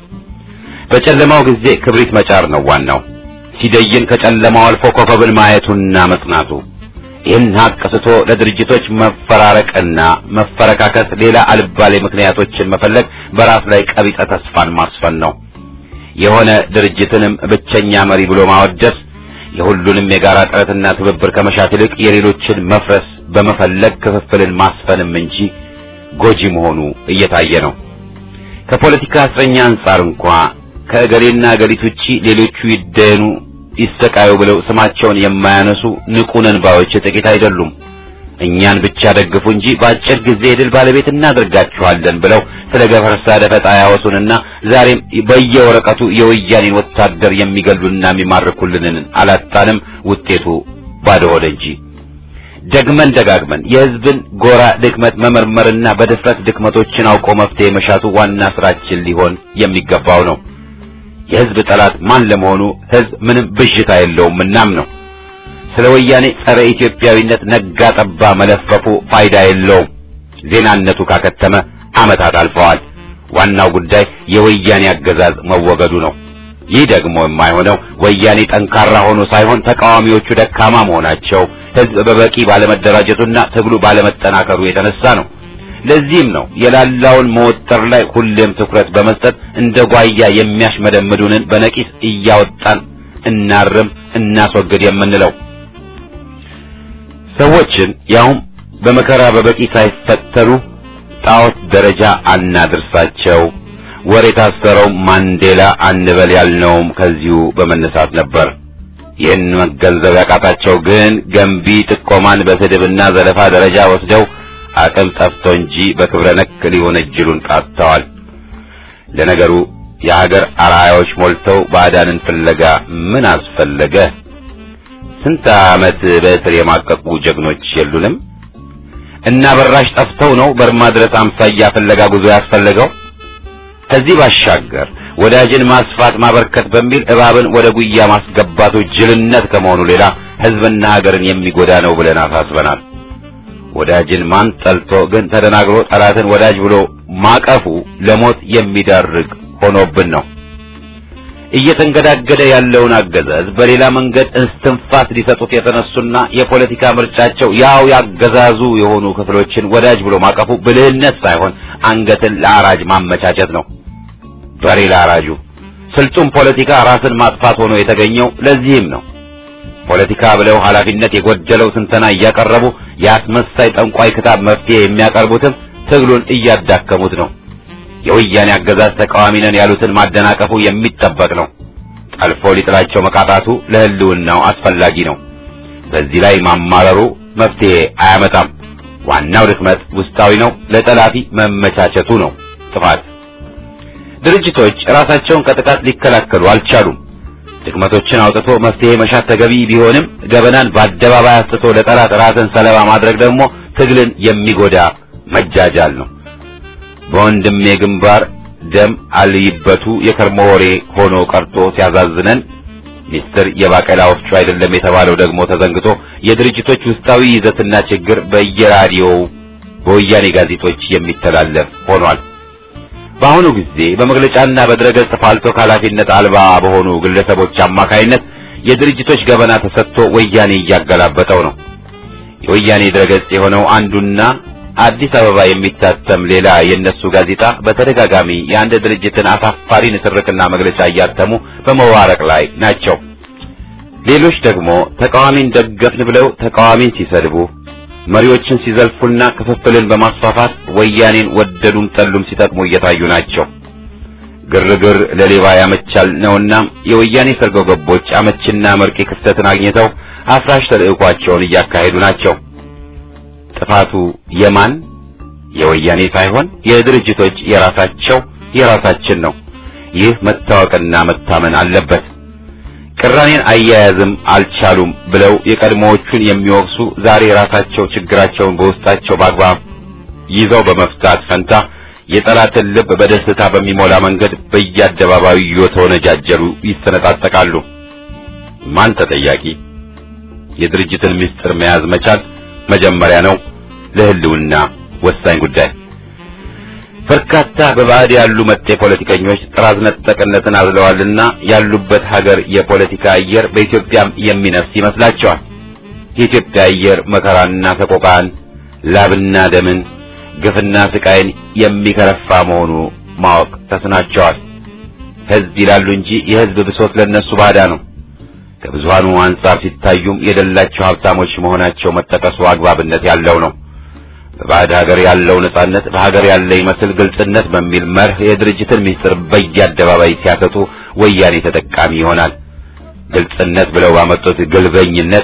በጨለማው ጊዜ ክብሪት መጫር ነው ዋናው። ሲደይን ከጨለማው አልፎ ኮከብን ማየቱና መጽናቱ። ይህን ሀቅ ስቶ ለድርጅቶች መፈራረቅና መፈረካከስ ሌላ አልባሌ ምክንያቶችን መፈለግ በራስ ላይ ቀቢጸ ተስፋን ማስፈን ነው። የሆነ ድርጅትንም ብቸኛ መሪ ብሎ ማወደስ የሁሉንም የጋራ ጥረትና ትብብር ከመሻት ይልቅ የሌሎችን መፍረስ በመፈለግ ክፍፍልን ማስፈንም እንጂ ጎጂ መሆኑ እየታየ ነው። ከፖለቲካ እስረኛ አንጻር እንኳ ከእገሌና እገሊት ውጪ ሌሎቹ ይደኑ ይሰቃዩ ብለው ስማቸውን የማያነሱ ንቁነን ባዮች ጥቂት አይደሉም። እኛን ብቻ ደግፉ እንጂ በአጭር ጊዜ ድል ባለቤት እናደርጋችኋለን ብለው ስለ ገፈርሳ ደፈጣ ያወሱንና ዛሬም በየወረቀቱ የወያኔን ወታደር የሚገሉና የሚማርኩልንን አላጣንም። ውጤቱ ባዶ ሆደ እንጂ። ደግመን ደጋግመን የህዝብን ጎራ ድክመት መመርመርና በድፍረት ድክመቶችን አውቆ መፍትሄ መሻቱ ዋና ስራችን ሊሆን የሚገባው ነው። የህዝብ ጠላት ማን ለመሆኑ ህዝብ ምንም ብዥታ የለውም እናም ነው። ስለ ወያኔ ጸረ ኢትዮጵያዊነት ነጋ ጠባ መለፈፉ ፋይዳ የለውም። ዜናነቱ ካከተመ ዓመታት አልፈዋል። ዋናው ጉዳይ የወያኔ አገዛዝ መወገዱ ነው። ይህ ደግሞ የማይሆነው ወያኔ ጠንካራ ሆኖ ሳይሆን ተቃዋሚዎቹ ደካማ መሆናቸው፣ ህዝብ በበቂ ባለመደራጀቱና ትግሉ ባለመጠናከሩ የተነሳ ነው። ለዚህም ነው የላላውን መወጠር ላይ ሁሌም ትኩረት በመስጠት እንደ ጓያ የሚያሽመደምዱንን በነቂስ እያወጣን እናርም እናስወግድ የምንለው። ሰዎችን ያውም በመከራ በበቂ ሳይፈተኑ ጣዖት ደረጃ አናድርሳቸው። ወሬ ታሰረው ማንዴላ አንበል ያልነውም ከዚሁ በመነሳት ነበር። ይህን መገንዘብ ያቃታቸው ግን ገንቢ ጥቆማን በስድብና ዘለፋ ደረጃ ወስደው አቅም ጠፍቶ እንጂ በክብረ ነክ ሊሆነጅሉን ቃተዋል። ለነገሩ የሀገር አርአያዎች ሞልተው ባዕዳንን ፍለጋ ምን አስፈለገ? ስንት ዓመት በእስር የማቀቁ ጀግኖች የሉንም? እና በራሽ ጠፍተው ነው በርማ ድረስ አምሳያ ፍለጋ ጉዞ ያስፈለገው? ከዚህ ባሻገር ወዳጅን ማስፋት ማበርከት በሚል እባብን ወደ ጉያ ማስገባቱ ጅልነት ከመሆኑ ሌላ ህዝብና ሀገርን የሚጎዳ ነው ብለን አሳስበናል። ወዳጅን ማን ጠልቶ ግን ተደናግሮ ጠላትን ወዳጅ ብሎ ማቀፉ ለሞት የሚዳርግ ሆኖብን ነው። እየተንገዳገደ ያለውን አገዛዝ በሌላ መንገድ እስትንፋስ ሊሰጡት የተነሱና የፖለቲካ ምርጫቸው ያው ያገዛዙ የሆኑ ክፍሎችን ወዳጅ ብሎ ማቀፉ ብልህነት ሳይሆን አንገትን ለአራጅ ማመቻቸት ነው። በሬ ለአራጁ ስልጡን ፖለቲካ ራስን ማጥፋት ሆኖ የተገኘው ለዚህም ነው። ፖለቲካ ብለው ኃላፊነት የጎደለው ትንተና እያቀረቡ የአስመሳይ ጠንቋይ ክታብ መፍትሄ የሚያቀርቡትም ትግሉን እያዳከሙት ነው። የወያኔ አገዛዝ ተቃዋሚ ነን ያሉትን ማደናቀፉ የሚጠበቅ ነው። ጠልፎ ሊጥላቸው መቃጣቱ ለህልውናው አስፈላጊ ነው። በዚህ ላይ ማማረሩ መፍትሄ አያመጣም። ዋናው ድክመት ውስጣዊ ነው። ለጠላፊ መመቻቸቱ ነው ጥፋት። ድርጅቶች ራሳቸውን ከጥቃት ሊከላከሉ አልቻሉም። ድክመቶችን አውጥቶ መፍትሄ መሻት ተገቢ ቢሆንም ገበናን በአደባባይ አስጥቶ ለጠላት ራስን ሰለባ ማድረግ ደግሞ ትግልን የሚጎዳ መጃጃል ነው። በወንድሜ ግንባር ደም አልይበቱ የከርሞ ወሬ ሆኖ ቀርቶ ሲያዛዝነን ሚስጥር የባቀላ ወፍጮ አይደለም የተባለው ደግሞ ተዘንግቶ የድርጅቶች ውስጣዊ ይዘትና ችግር በየራዲዮው በወያኔ ጋዜጦች የሚተላለፍ ሆኗል። በአሁኑ ጊዜ በመግለጫና በድረገጽ ፋልቶ ኃላፊነት አልባ በሆኑ ግለሰቦች አማካይነት የድርጅቶች ገበና ተሰጥቶ ወያኔ እያገላበጠው ነው። የወያኔ ድረገጽ የሆነው አንዱና አዲስ አበባ የሚታተም ሌላ የነሱ ጋዜጣ በተደጋጋሚ የአንድ ድርጅትን አሳፋሪ ንትርክና መግለጫ እያተሙ በመዋረቅ ላይ ናቸው። ሌሎች ደግሞ ተቃዋሚን ደገፍን ብለው ተቃዋሚን ሲሰድቡ፣ መሪዎችን ሲዘልፉና ክፍፍልን በማስፋፋት ወያኔን ወደዱም ጠሉም ሲጠቅሙ እየታዩ ናቸው። ግርግር ለሌባ ያመቻል ነውና የወያኔ ሰርጎ ገቦች አመችና መርቂ ክስተትን አግኝተው አፍራሽ ተልዕኳቸውን እያካሄዱ ናቸው። ጥፋቱ የማን? የወያኔ ሳይሆን የድርጅቶች የራሳቸው የራሳችን ነው። ይህ መታወቅና መታመን አለበት። ቅራኔን አያያዝም አልቻሉም ብለው የቀድሞዎቹን የሚወቅሱ ዛሬ ራሳቸው ችግራቸውን በውስጣቸው በአግባብ ይዘው በመፍታት ፈንታ የጠላትን ልብ በደስታ በሚሞላ መንገድ በየአደባባዩ እየተወነጃጀሉ ይሰነጣጠቃሉ። ማን ተጠያቂ? የድርጅትን ምስጢር መያዝ መቻል መጀመሪያ ነው፣ ለህልውና ወሳኝ ጉዳይ። በርካታ በባዕድ ያሉ መጤ ፖለቲከኞች ጥራዝ ነጠቅነትን አዝለዋልና ያሉበት ሀገር የፖለቲካ አየር በኢትዮጵያም የሚነፍስ ይመስላቸዋል። የኢትዮጵያ አየር መከራና ሰቆቃን፣ ላብና ደምን፣ ግፍና ስቃይን የሚከረፋ መሆኑ ማወቅ ተስናቸዋል። ህዝብ ይላሉ እንጂ የህዝብ ብሶት ለነሱ ባዳ ነው። ከብዙሃኑ አንጻር ሲታዩም የደላቸው ሀብታሞች መሆናቸው መጠቀሱ አግባብነት ያለው ነው። በባዕድ ሀገር ያለው ነጻነት በሀገር ያለ ይመስል ግልጽነት በሚል መርህ የድርጅትን ምስጢር በየአደባባይ ሲያሰጡ ወያኔ ተጠቃሚ ይሆናል። ግልጽነት ብለው ባመጡት ግልበኝነት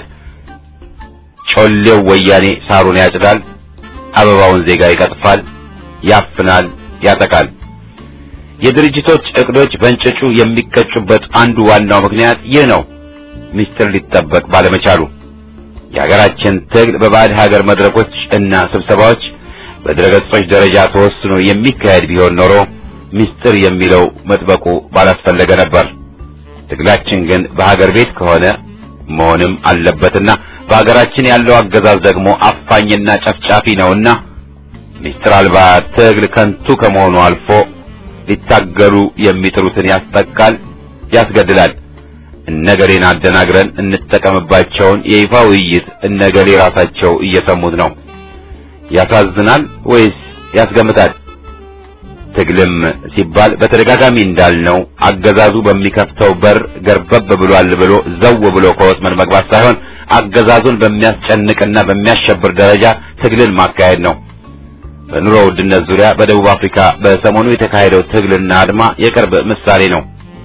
ጮሌው ወያኔ ሳሩን ያጭዳል፣ አበባውን ዜጋ ይቀጥፋል፣ ያፍናል፣ ያጠቃል። የድርጅቶች እቅዶች በእንጭጩ የሚቀጩበት አንዱ ዋናው ምክንያት ይህ ነው። ምስጢር ሊጠበቅ ባለመቻሉ የሀገራችን ትግል በባዕድ ሀገር መድረኮች እና ስብሰባዎች በድረገጾች ደረጃ ተወስኖ የሚካሄድ ቢሆን ኖሮ ምስጢር የሚለው መጥበቁ ባላስፈለገ ነበር። ትግላችን ግን በሀገር ቤት ከሆነ መሆንም አለበትና በሀገራችን ያለው አገዛዝ ደግሞ አፋኝና ጨፍጫፊ ነውና ምስጢር አልባ ትግል ከንቱ ከመሆኑ አልፎ ሊታገሉ የሚጥሩትን ያስጠቃል፣ ያስገድላል። እነገሌን አደናግረን እንጠቀምባቸውን የይፋ ውይይት እነገሌ ራሳቸው እየሰሙት ነው። ያሳዝናል ወይስ ያስገምታል? ትግልም ሲባል በተደጋጋሚ እንዳልነው አገዛዙ በሚከፍተው በር ገርበብ ብሏል ብሎ ዘው ብሎ ከወጥመድ መግባት ሳይሆን አገዛዙን በሚያስጨንቅና በሚያሸብር ደረጃ ትግልን ማካሄድ ነው። በኑሮ ውድነት ዙሪያ በደቡብ አፍሪካ በሰሞኑ የተካሄደው ትግልና አድማ የቅርብ ምሳሌ ነው።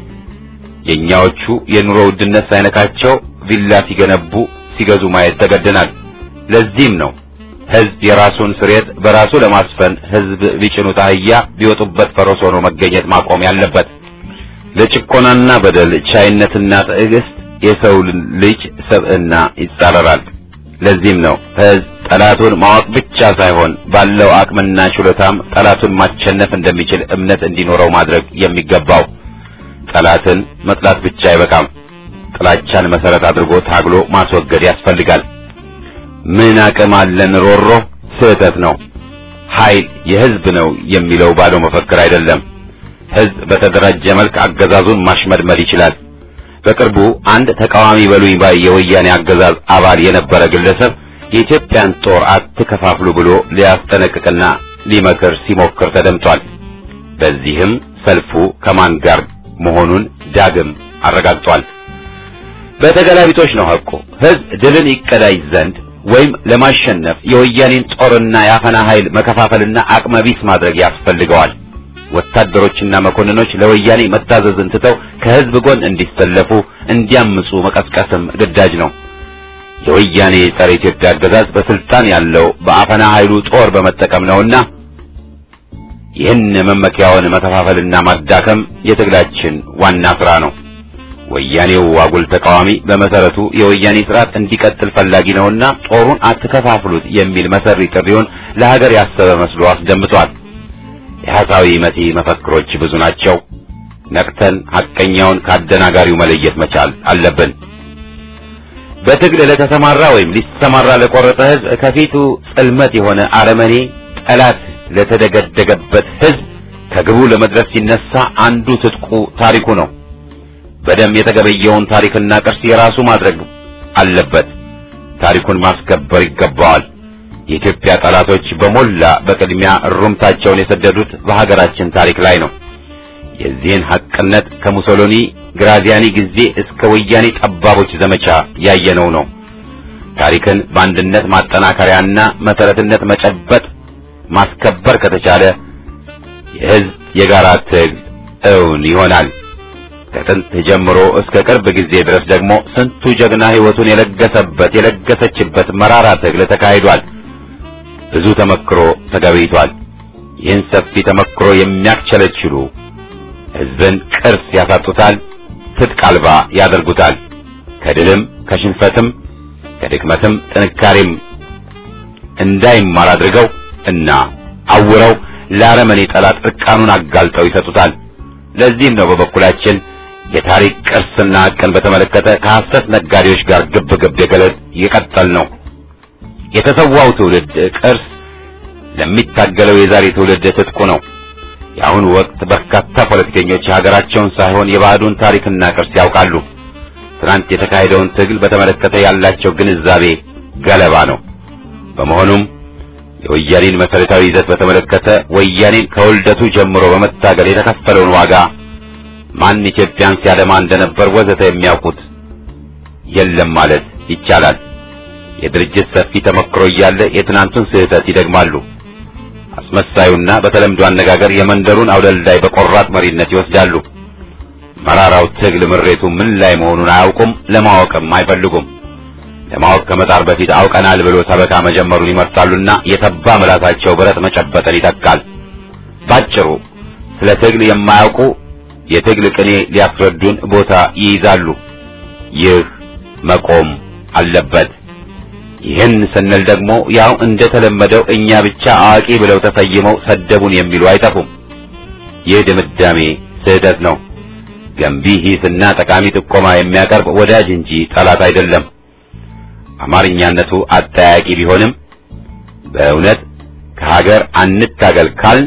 የኛዎቹ የኑሮ ውድነት ሳይነካቸው ቪላ ሲገነቡ ሲገዙ ማየት ተገደናል። ለዚህም ነው ህዝብ የራሱን ስሬት በራሱ ለማስፈን ህዝብ ቢጭኑት አህያ ቢወጡበት ፈረስ ሆኖ መገኘት ማቆም ያለበት። ለጭቆናና በደል ቻይነትና ትዕግስት የሰው ልጅ ሰብዕና ይጻረራል። ለዚህም ነው ህዝብ ጠላቱን ማወቅ ብቻ ሳይሆን ባለው አቅምና ችሎታም ጠላቱን ማሸነፍ እንደሚችል እምነት እንዲኖረው ማድረግ የሚገባው። ጠላትን መጥላት ብቻ አይበቃም። ጥላቻን መሰረት አድርጎ ታግሎ ማስወገድ ያስፈልጋል። ምን አቅም አለን ሮሮ ስህተት ነው። ኃይል የህዝብ ነው የሚለው ባለው መፈክር አይደለም። ህዝብ በተደራጀ መልክ አገዛዙን ማሽመድመድ ይችላል። በቅርቡ አንድ ተቃዋሚ በሉኝ ባይ የወያኔ አገዛዝ አባል የነበረ ግለሰብ የኢትዮጵያን ጦር አትከፋፍሉ ብሎ ሊያስጠነቅቅና ሊመክር ሲሞክር ተደምጧል። በዚህም ሰልፉ ከማን ጋር መሆኑን ዳግም አረጋግጧል። በተገላቢጦች ነው ሐቁ። ህዝብ ድልን ይቀዳጅ ዘንድ ወይም ለማሸነፍ የወያኔን ጦርና የአፈና ኃይል መከፋፈልና አቅመቢስ ማድረግ ያስፈልገዋል። ወታደሮችና መኮንኖች ለወያኔ መታዘዝን ትተው ከህዝብ ጎን እንዲሰለፉ እንዲያምፁ መቀስቀስም ግዳጅ ነው። የወያኔ ጸረ ኢትዮጵያ አገዛዝ በስልጣን ያለው በአፈና ኃይሉ ጦር በመጠቀም ነውና ይህን መመኪያውን መከፋፈልና ማዳከም የትግላችን ዋና ስራ ነው። ወያኔው አጉል ተቃዋሚ በመሰረቱ የወያኔ ስርዓት እንዲቀጥል ፈላጊ ነውና ጦሩን አትከፋፍሉት የሚል መሰሪ ጥሪውን ለሀገር ያሰበ መስሎ አስደምጧል። የሐሳዊ መቲ መፈክሮች ብዙ ናቸው። ነቅተን ሐቀኛውን ካደናጋሪው መለየት መቻል አለብን። በትግል ለተሰማራ ወይም ሊሰማራ ለቆረጠ ህዝብ ከፊቱ ጽልመት የሆነ አረመኔ ጠላት ለተደገደገበት ህዝብ ከግቡ ለመድረስ ሲነሳ አንዱ ትጥቁ ታሪኩ ነው። በደም የተገበየውን ታሪክና ቅርስ የራሱ ማድረግ አለበት። ታሪኩን ማስከበር ይገባዋል። የኢትዮጵያ ጠላቶች በሞላ በቅድሚያ ሩምታቸውን የሰደዱት በሀገራችን ታሪክ ላይ ነው። የዚህን ሐቅነት ከሙሶሎኒ ግራዚያኒ ጊዜ እስከ ወያኔ ጠባቦች ዘመቻ ያየነው ነው። ታሪክን በአንድነት ማጠናከሪያና መሰረትነት መጨበጥ ማስከበር ከተቻለ የህዝብ የጋራ ትግል እውን ይሆናል። ከጥንት ጀምሮ እስከ ቅርብ ጊዜ ድረስ ደግሞ ስንቱ ጀግና ህይወቱን የለገሰበት የለገሰችበት መራራ ትግል ተካሂዷል። ብዙ ተመክሮ ተገበይቷል። ይህን ሰፊ ተመክሮ የሚያክቸለችሉ ህዝብን ቅርስ ያሳጡታል፣ ትጥቅ አልባ ያደርጉታል። ከድልም ከሽንፈትም ከድክመትም ጥንካሬም እንዳይማር አድርገው እና አውረው ለአረመኔ ጠላት እርቃኑን አጋልጠው ይሰጡታል። ለዚህም ነው በበኩላችን የታሪክ ቅርስና ሐቅን በተመለከተ ከሐሰት ነጋዴዎች ጋር ግብ ግብ የገለጥ የቀጠል ነው። የተሰዋው ትውልድ ቅርስ ለሚታገለው የዛሬ ትውልድ ትጥቁ ነው። የአሁኑ ወቅት በርካታ ፖለቲከኞች ሀገራቸውን ሳይሆን የባዕዱን ታሪክና ቅርስ ያውቃሉ። ትናንት የተካሄደውን ትግል በተመለከተ ያላቸው ግንዛቤ ገለባ ነው። በመሆኑም የወያኔን መሰረታዊ ይዘት በተመለከተ ወያኔን ከውልደቱ ጀምሮ በመታገል የተከፈለውን ዋጋ ማን ኢትዮጵያን ሲያደማ እንደነበር ወዘተ የሚያውቁት የለም ማለት ይቻላል። የድርጅት ሰፊ ተመክሮ እያለ የትናንቱን ስህተት ይደግማሉ። አስመሳዩና በተለምዶ አነጋገር የመንደሩን አውደልዳይ በቆራጥ መሪነት ይወስዳሉ። መራራው ትግል ምሬቱ ምን ላይ መሆኑን አያውቁም፣ ለማወቅም አይፈልጉም። ለማወቅ ከመጣር በፊት አውቀናል ብሎ ሰበካ መጀመሩን ይመርጣሉና የተባ ምላሳቸው ብረት መጨበጥን ይተካል። ባጭሩ ስለ ትግል የማያውቁ የትግል ቅኔ ሊያስረዱን ቦታ ይይዛሉ። ይህ መቆም አለበት። ይህን ስንል ደግሞ ያው እንደተለመደው እኛ ብቻ አዋቂ ብለው ተሰይመው ሰደቡን የሚሉ አይጠፉም። ይህ ድምዳሜ ስህተት ነው። ገንቢ ሂስና ጠቃሚ ጥቆማ የሚያቀርብ ወዳጅ እንጂ ጠላት አይደለም። አማርኛነቱ አጠያቂ ቢሆንም በእውነት ከሀገር አንታገል ካልን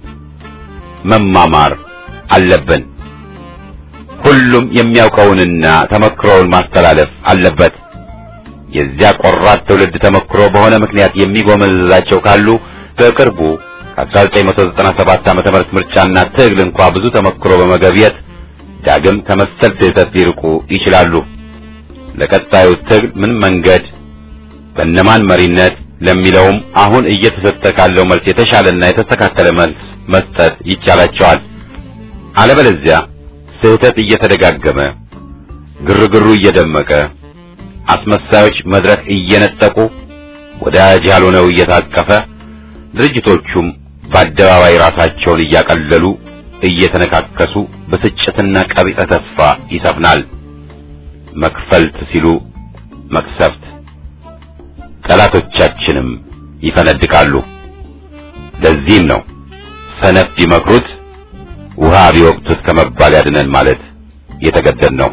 መማማር አለብን። ሁሉም የሚያውቀውንና ተመክሮውን ማስተላለፍ አለበት። የዚያ ቆራጥ ትውልድ ተመክሮ በሆነ ምክንያት የሚጎመዝዛቸው ካሉ በቅርቡ ከአስራ ዘጠኝ መቶ ዘጠና ሰባት ዓመተ ምህረት ምርጫና ትግል እንኳን ብዙ ተመክሮ በመገብየት ዳግም ከመሰል ስህተት ሊርቁ ይችላሉ። ለቀጣዩ ትግል ምን መንገድ በእነማን መሪነት ለሚለውም አሁን እየተሰጠ ካለው መልስ የተሻለና የተስተካከለ መልስ መስጠት ይቻላቸዋል። አለበለዚያ ስህተት እየተደጋገመ ግርግሩ እየደመቀ አስመሳዮች መድረክ እየነጠቁ ወዳጅ ያልሆነው እየታቀፈ ድርጅቶቹም በአደባባይ ራሳቸውን እያቀለሉ እየተነካከሱ ብስጭትና ቀቢጸ ተስፋ ይሰፍናል። መክፈልት ሲሉ መቅሰፍት፣ ጠላቶቻችንም ይፈነድቃሉ። ለዚህም ነው ሰነፍ ቢመክሩት ውሃ ቢወቅቱት ከመባል ያድነን ማለት የተገደድ ነው።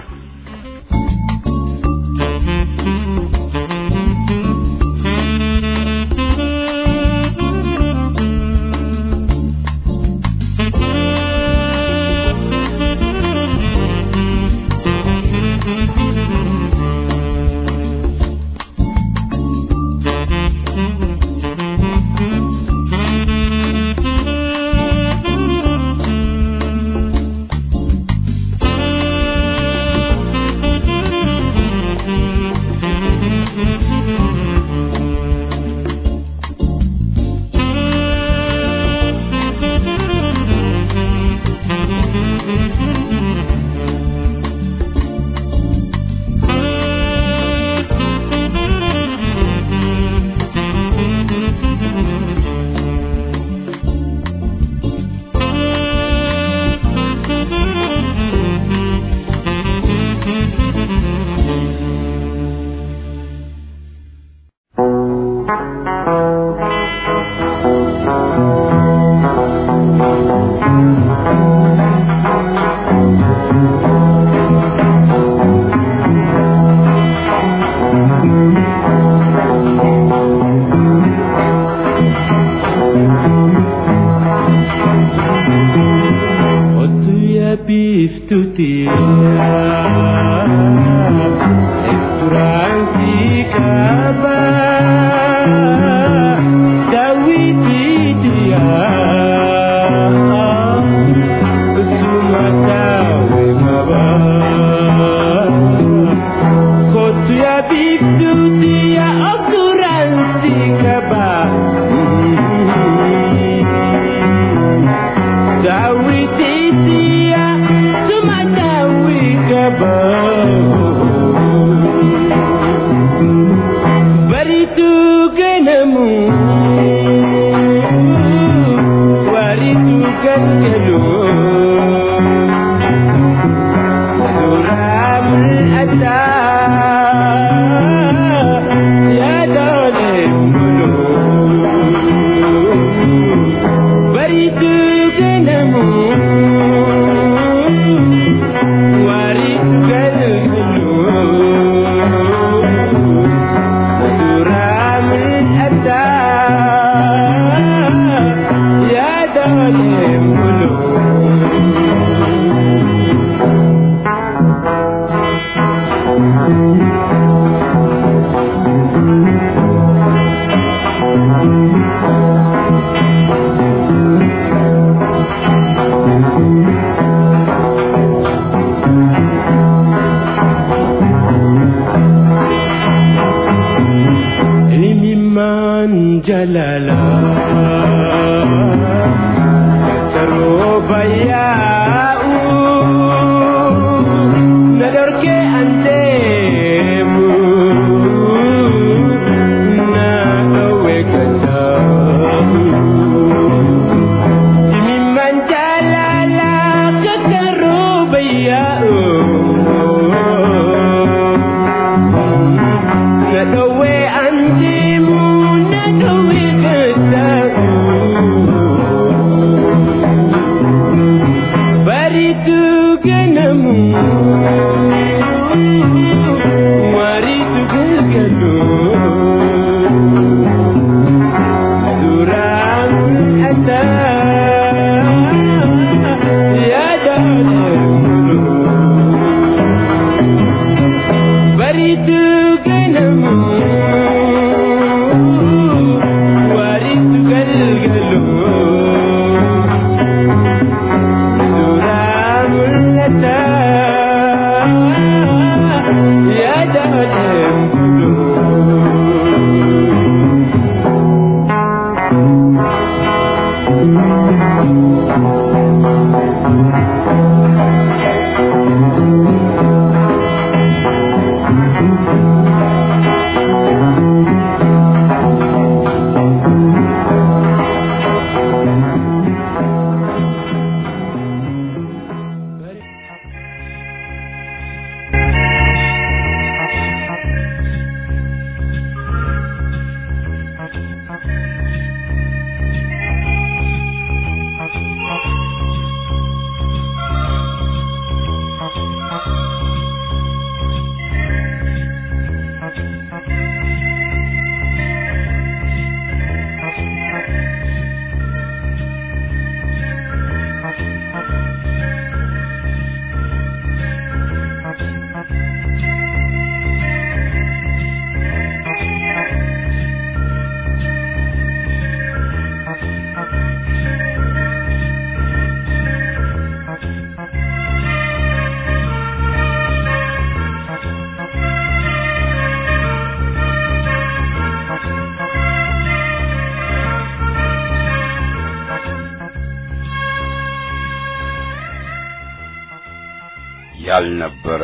ያልነበረ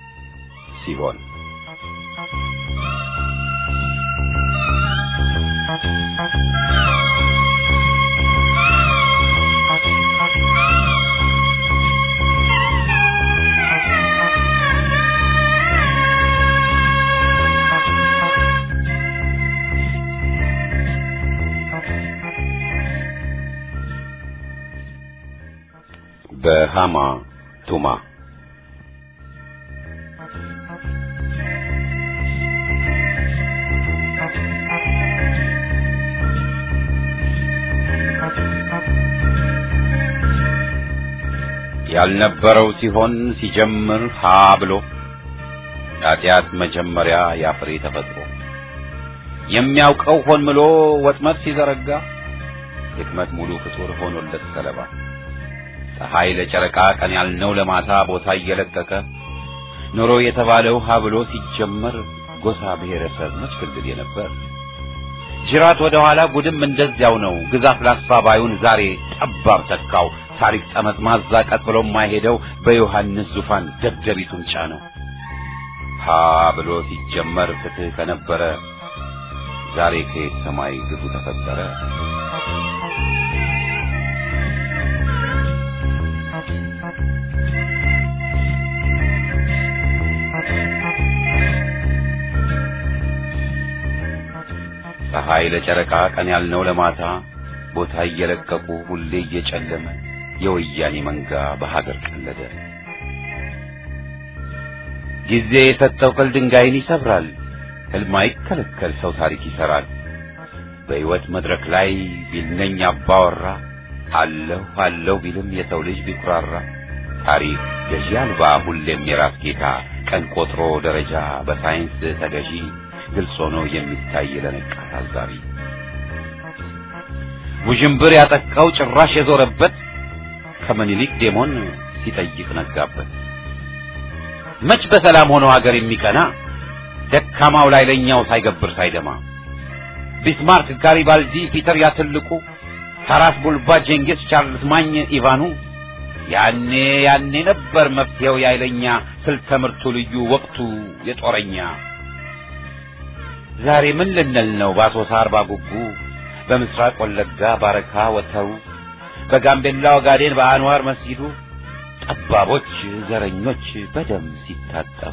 ሲሆን በሃማ ቱማ ያልነበረው ሲሆን ሲጀምር ሀ ብሎ ኃጢአት መጀመሪያ ያፍሬ ተፈጥሮ የሚያውቀው ሆን ብሎ ወጥመድ ሲዘረጋ ህክመት ሙሉ ፍጡር ሆኖለት ሰለባ ፀሐይ ለጨረቃ ቀን ያልነው ለማታ ቦታ እየለቀቀ ኖሮ የተባለው ሀ ብሎ ሲጀመር ጎሳ ብሔረሰብ መች ክልል የነበር ጅራት ወደ ኋላ ጉድም እንደዚያው ነው ግዛፍ ላስፋባዩን ዛሬ ጠባብ ተካው ታሪክ ጠመጥማዛ ቀጥ ብሎ የማይሄደው በዮሐንስ ዙፋን ደብደቢቱን ጫነው ሀ ብሎ ሲጀመር ፍትህ ከነበረ ዛሬ ከየት ሰማይ ግፉ ተፈጠረ ፀሐይ ለጨረቃ ቀን ያልነው ለማታ ቦታ እየለቀቁ ሁሌ እየጨለመ የወያኔ መንጋ በሀገር ቀለደ ጊዜ የሰጠው ቅል ድንጋይን ይሰብራል ህልም አይከለከል ሰው ታሪክ ይሰራል በህይወት መድረክ ላይ ቢልነኝ አባወራ አለሁ አለሁ ቢልም የሰው ልጅ ቢኩራራ ታሪክ ገዢ አልባ ሁሌም የራስ ጌታ ቀን ቆጥሮ ደረጃ በሳይንስ ተገዢ ግልጽ ሆኖ የሚታይ ለነቃ ታዛቢ ውዥንብር ያጠቃው ጭራሽ የዞረበት ከምኒልክ ዴሞን ሲጠይቅ ነጋበት መች በሰላም ሆኖ ሀገር የሚቀና ደካማው ላይ ለኛው ሳይገብር ሳይደማ ቢስማርክ ጋሪባልዲ ፒተር ያትልቁ ታራስ ቡልባ ጀንጊስ ቻርልስ ማኝ ኢቫኑ ያኔ ያኔ ነበር መፍትሄው ያይለኛ ስልተምርቱ ልዩ ወቅቱ የጦረኛ ዛሬ ምን ልንል ነው ባሶሳ አርባ ጉጉ በምስራቅ ወለጋ ባረካ ወተው በጋምቤላ ወጋዴን በአንዋር መስጊዱ ጠባቦች ዘረኞች በደም ሲታጠቡ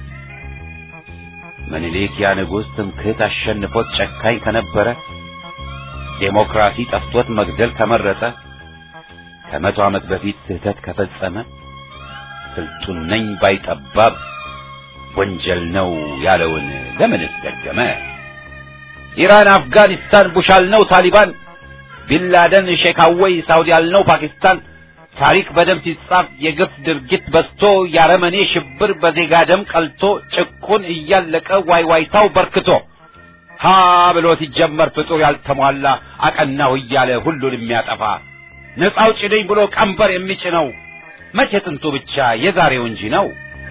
ምኒልክ ያ ንጉሥ ትምክህት አሸንፎት ጨካኝ ከነበረ ዴሞክራሲ ጠፍቶት መግደል ከመረጠ ከመቶ ዓመት በፊት ስህተት ከፈጸመ ስልጡን ነኝ ባይጠባብ ወንጀል ነው ያለውን ለምንስ ደገመ ኢራን አፍጋኒስታን ቡሽ አልነው ታሊባን ቢንላደን ሼካዌይ ሳውዲ አልነው ፓኪስታን ታሪክ በደም ሲጻፍ የግፍ ድርጊት በዝቶ ያረመኔ ሽብር በዜጋ ደም ቀልቶ ጭቁን እያለቀ ዋይዋይታው በርክቶ ሀ ብሎ ሲጀመር ፍጡር ያልተሟላ አቀናው እያለ ሁሉን የሚያጠፋ ነፃ አውጪ ነኝ ብሎ ቀንበር የሚጭነው መቼ ጥንቱ ብቻ የዛሬው እንጂ ነው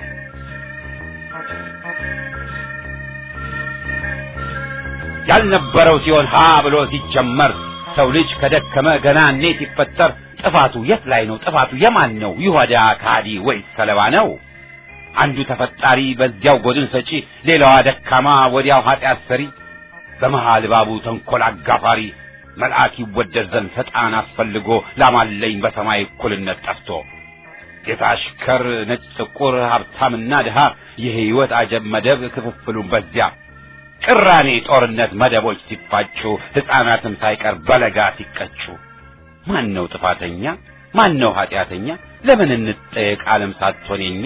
ያልነበረው ሲሆን ሀ ብሎ ሲጀመር ሰው ልጅ ከደከመ ገና እንዴት ይፈጠር ጥፋቱ የት ላይ ነው ጥፋቱ የማን ነው ይሁዳ ካዲ ወይስ ሰለባ ነው አንዱ ተፈጣሪ በዚያው ጎድን ሰጪ ሌላዋ ደካማ ወዲያው ኃጢአት ሰሪ በመሃል ባቡ ተንኮል አጋፋሪ መልአክ ይወደድ ዘንድ ሰጣን አስፈልጎ ላማለኝ በሰማይ እኩልነት ጠፍቶ የታሽከር ነጭ ጥቁር ሀብታምና ድሃ የህይወት አጀብ መደብ ክፍፍሉን በዚያ ቅራኔ ጦርነት መደቦች ሲፋጩ ህፃናትም ሳይቀር በለጋ ሲቀጩ ማን ነው ጥፋተኛ ማን ነው ኃጢአተኛ ለምን እንጠየቅ ዓለም ሳትሆንኛ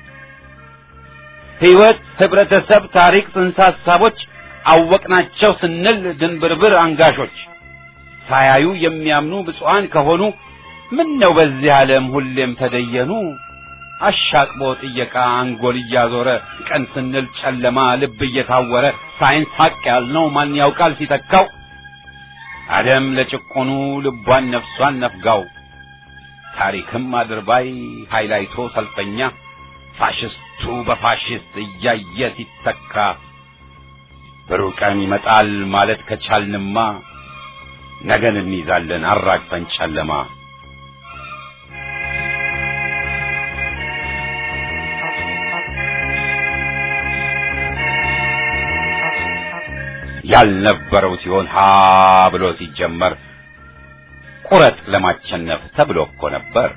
ህይወት ህብረተሰብ ታሪክ ጽንሰ ሐሳቦች አወቅናቸው ስንል ድንብርብር አንጋሾች ሳያዩ የሚያምኑ ብፁዓን ከሆኑ ምን ነው በዚህ ዓለም ሁሌም ተደየኑ አሻቅቦ ጥየቃ አንጎል እያዞረ ቀን ስንል ጨለማ ልብ እየታወረ ሳይንስ ሐቅ ያልነው ማን ያውቃል ሲተካው አደም ለጭቆኑ ልቧን ነፍሷን ነፍጋው ታሪክም አድርባይ ሃይላይቶ ሰልፈኛ ፋሽስቱ በፋሽስት እያየ ሲተካ ብሩቀን ይመጣል ማለት ከቻልንማ ነገን እንይዛለን አራግፈን ጨለማ ያልነበረው ሲሆን ሀ ብሎ ሲጀመር ቁረጥ ለማቸነፍ ተብሎ እኮ ነበር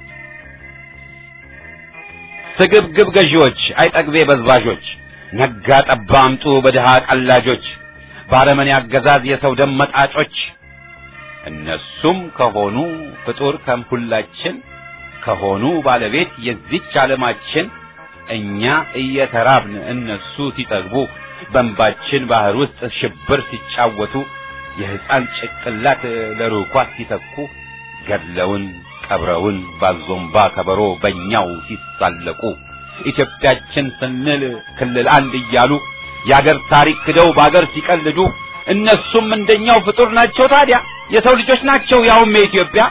ስግብግብ ገዢዎች አይጠግቤ በዝባዦች ነጋ ጠባ አምጡ በድሃ ቀላጆች ባረመኔ አገዛዝ የሰው ደም መጣጮች እነሱም ከሆኑ ፍጡር ከምሁላችን ከሆኑ ባለቤት የዚች ዓለማችን እኛ እየተራብን እነሱ ሲጠግቡ በእንባችን ባህር ውስጥ ሽብር ሲጫወቱ የሕፃን ጭቅላት ለሩኳት ሲተኩ ገድለውን ቀብረውን ባዞምባ ከበሮ በእኛው ሲሳለቁ ኢትዮጵያችን ስንል ክልል አንድ እያሉ የአገር ታሪክ ክደው በአገር ሲቀልዱ እነሱም እንደኛው ፍጡር ናቸው ታዲያ የሰው ልጆች ናቸው ያውም የኢትዮጵያ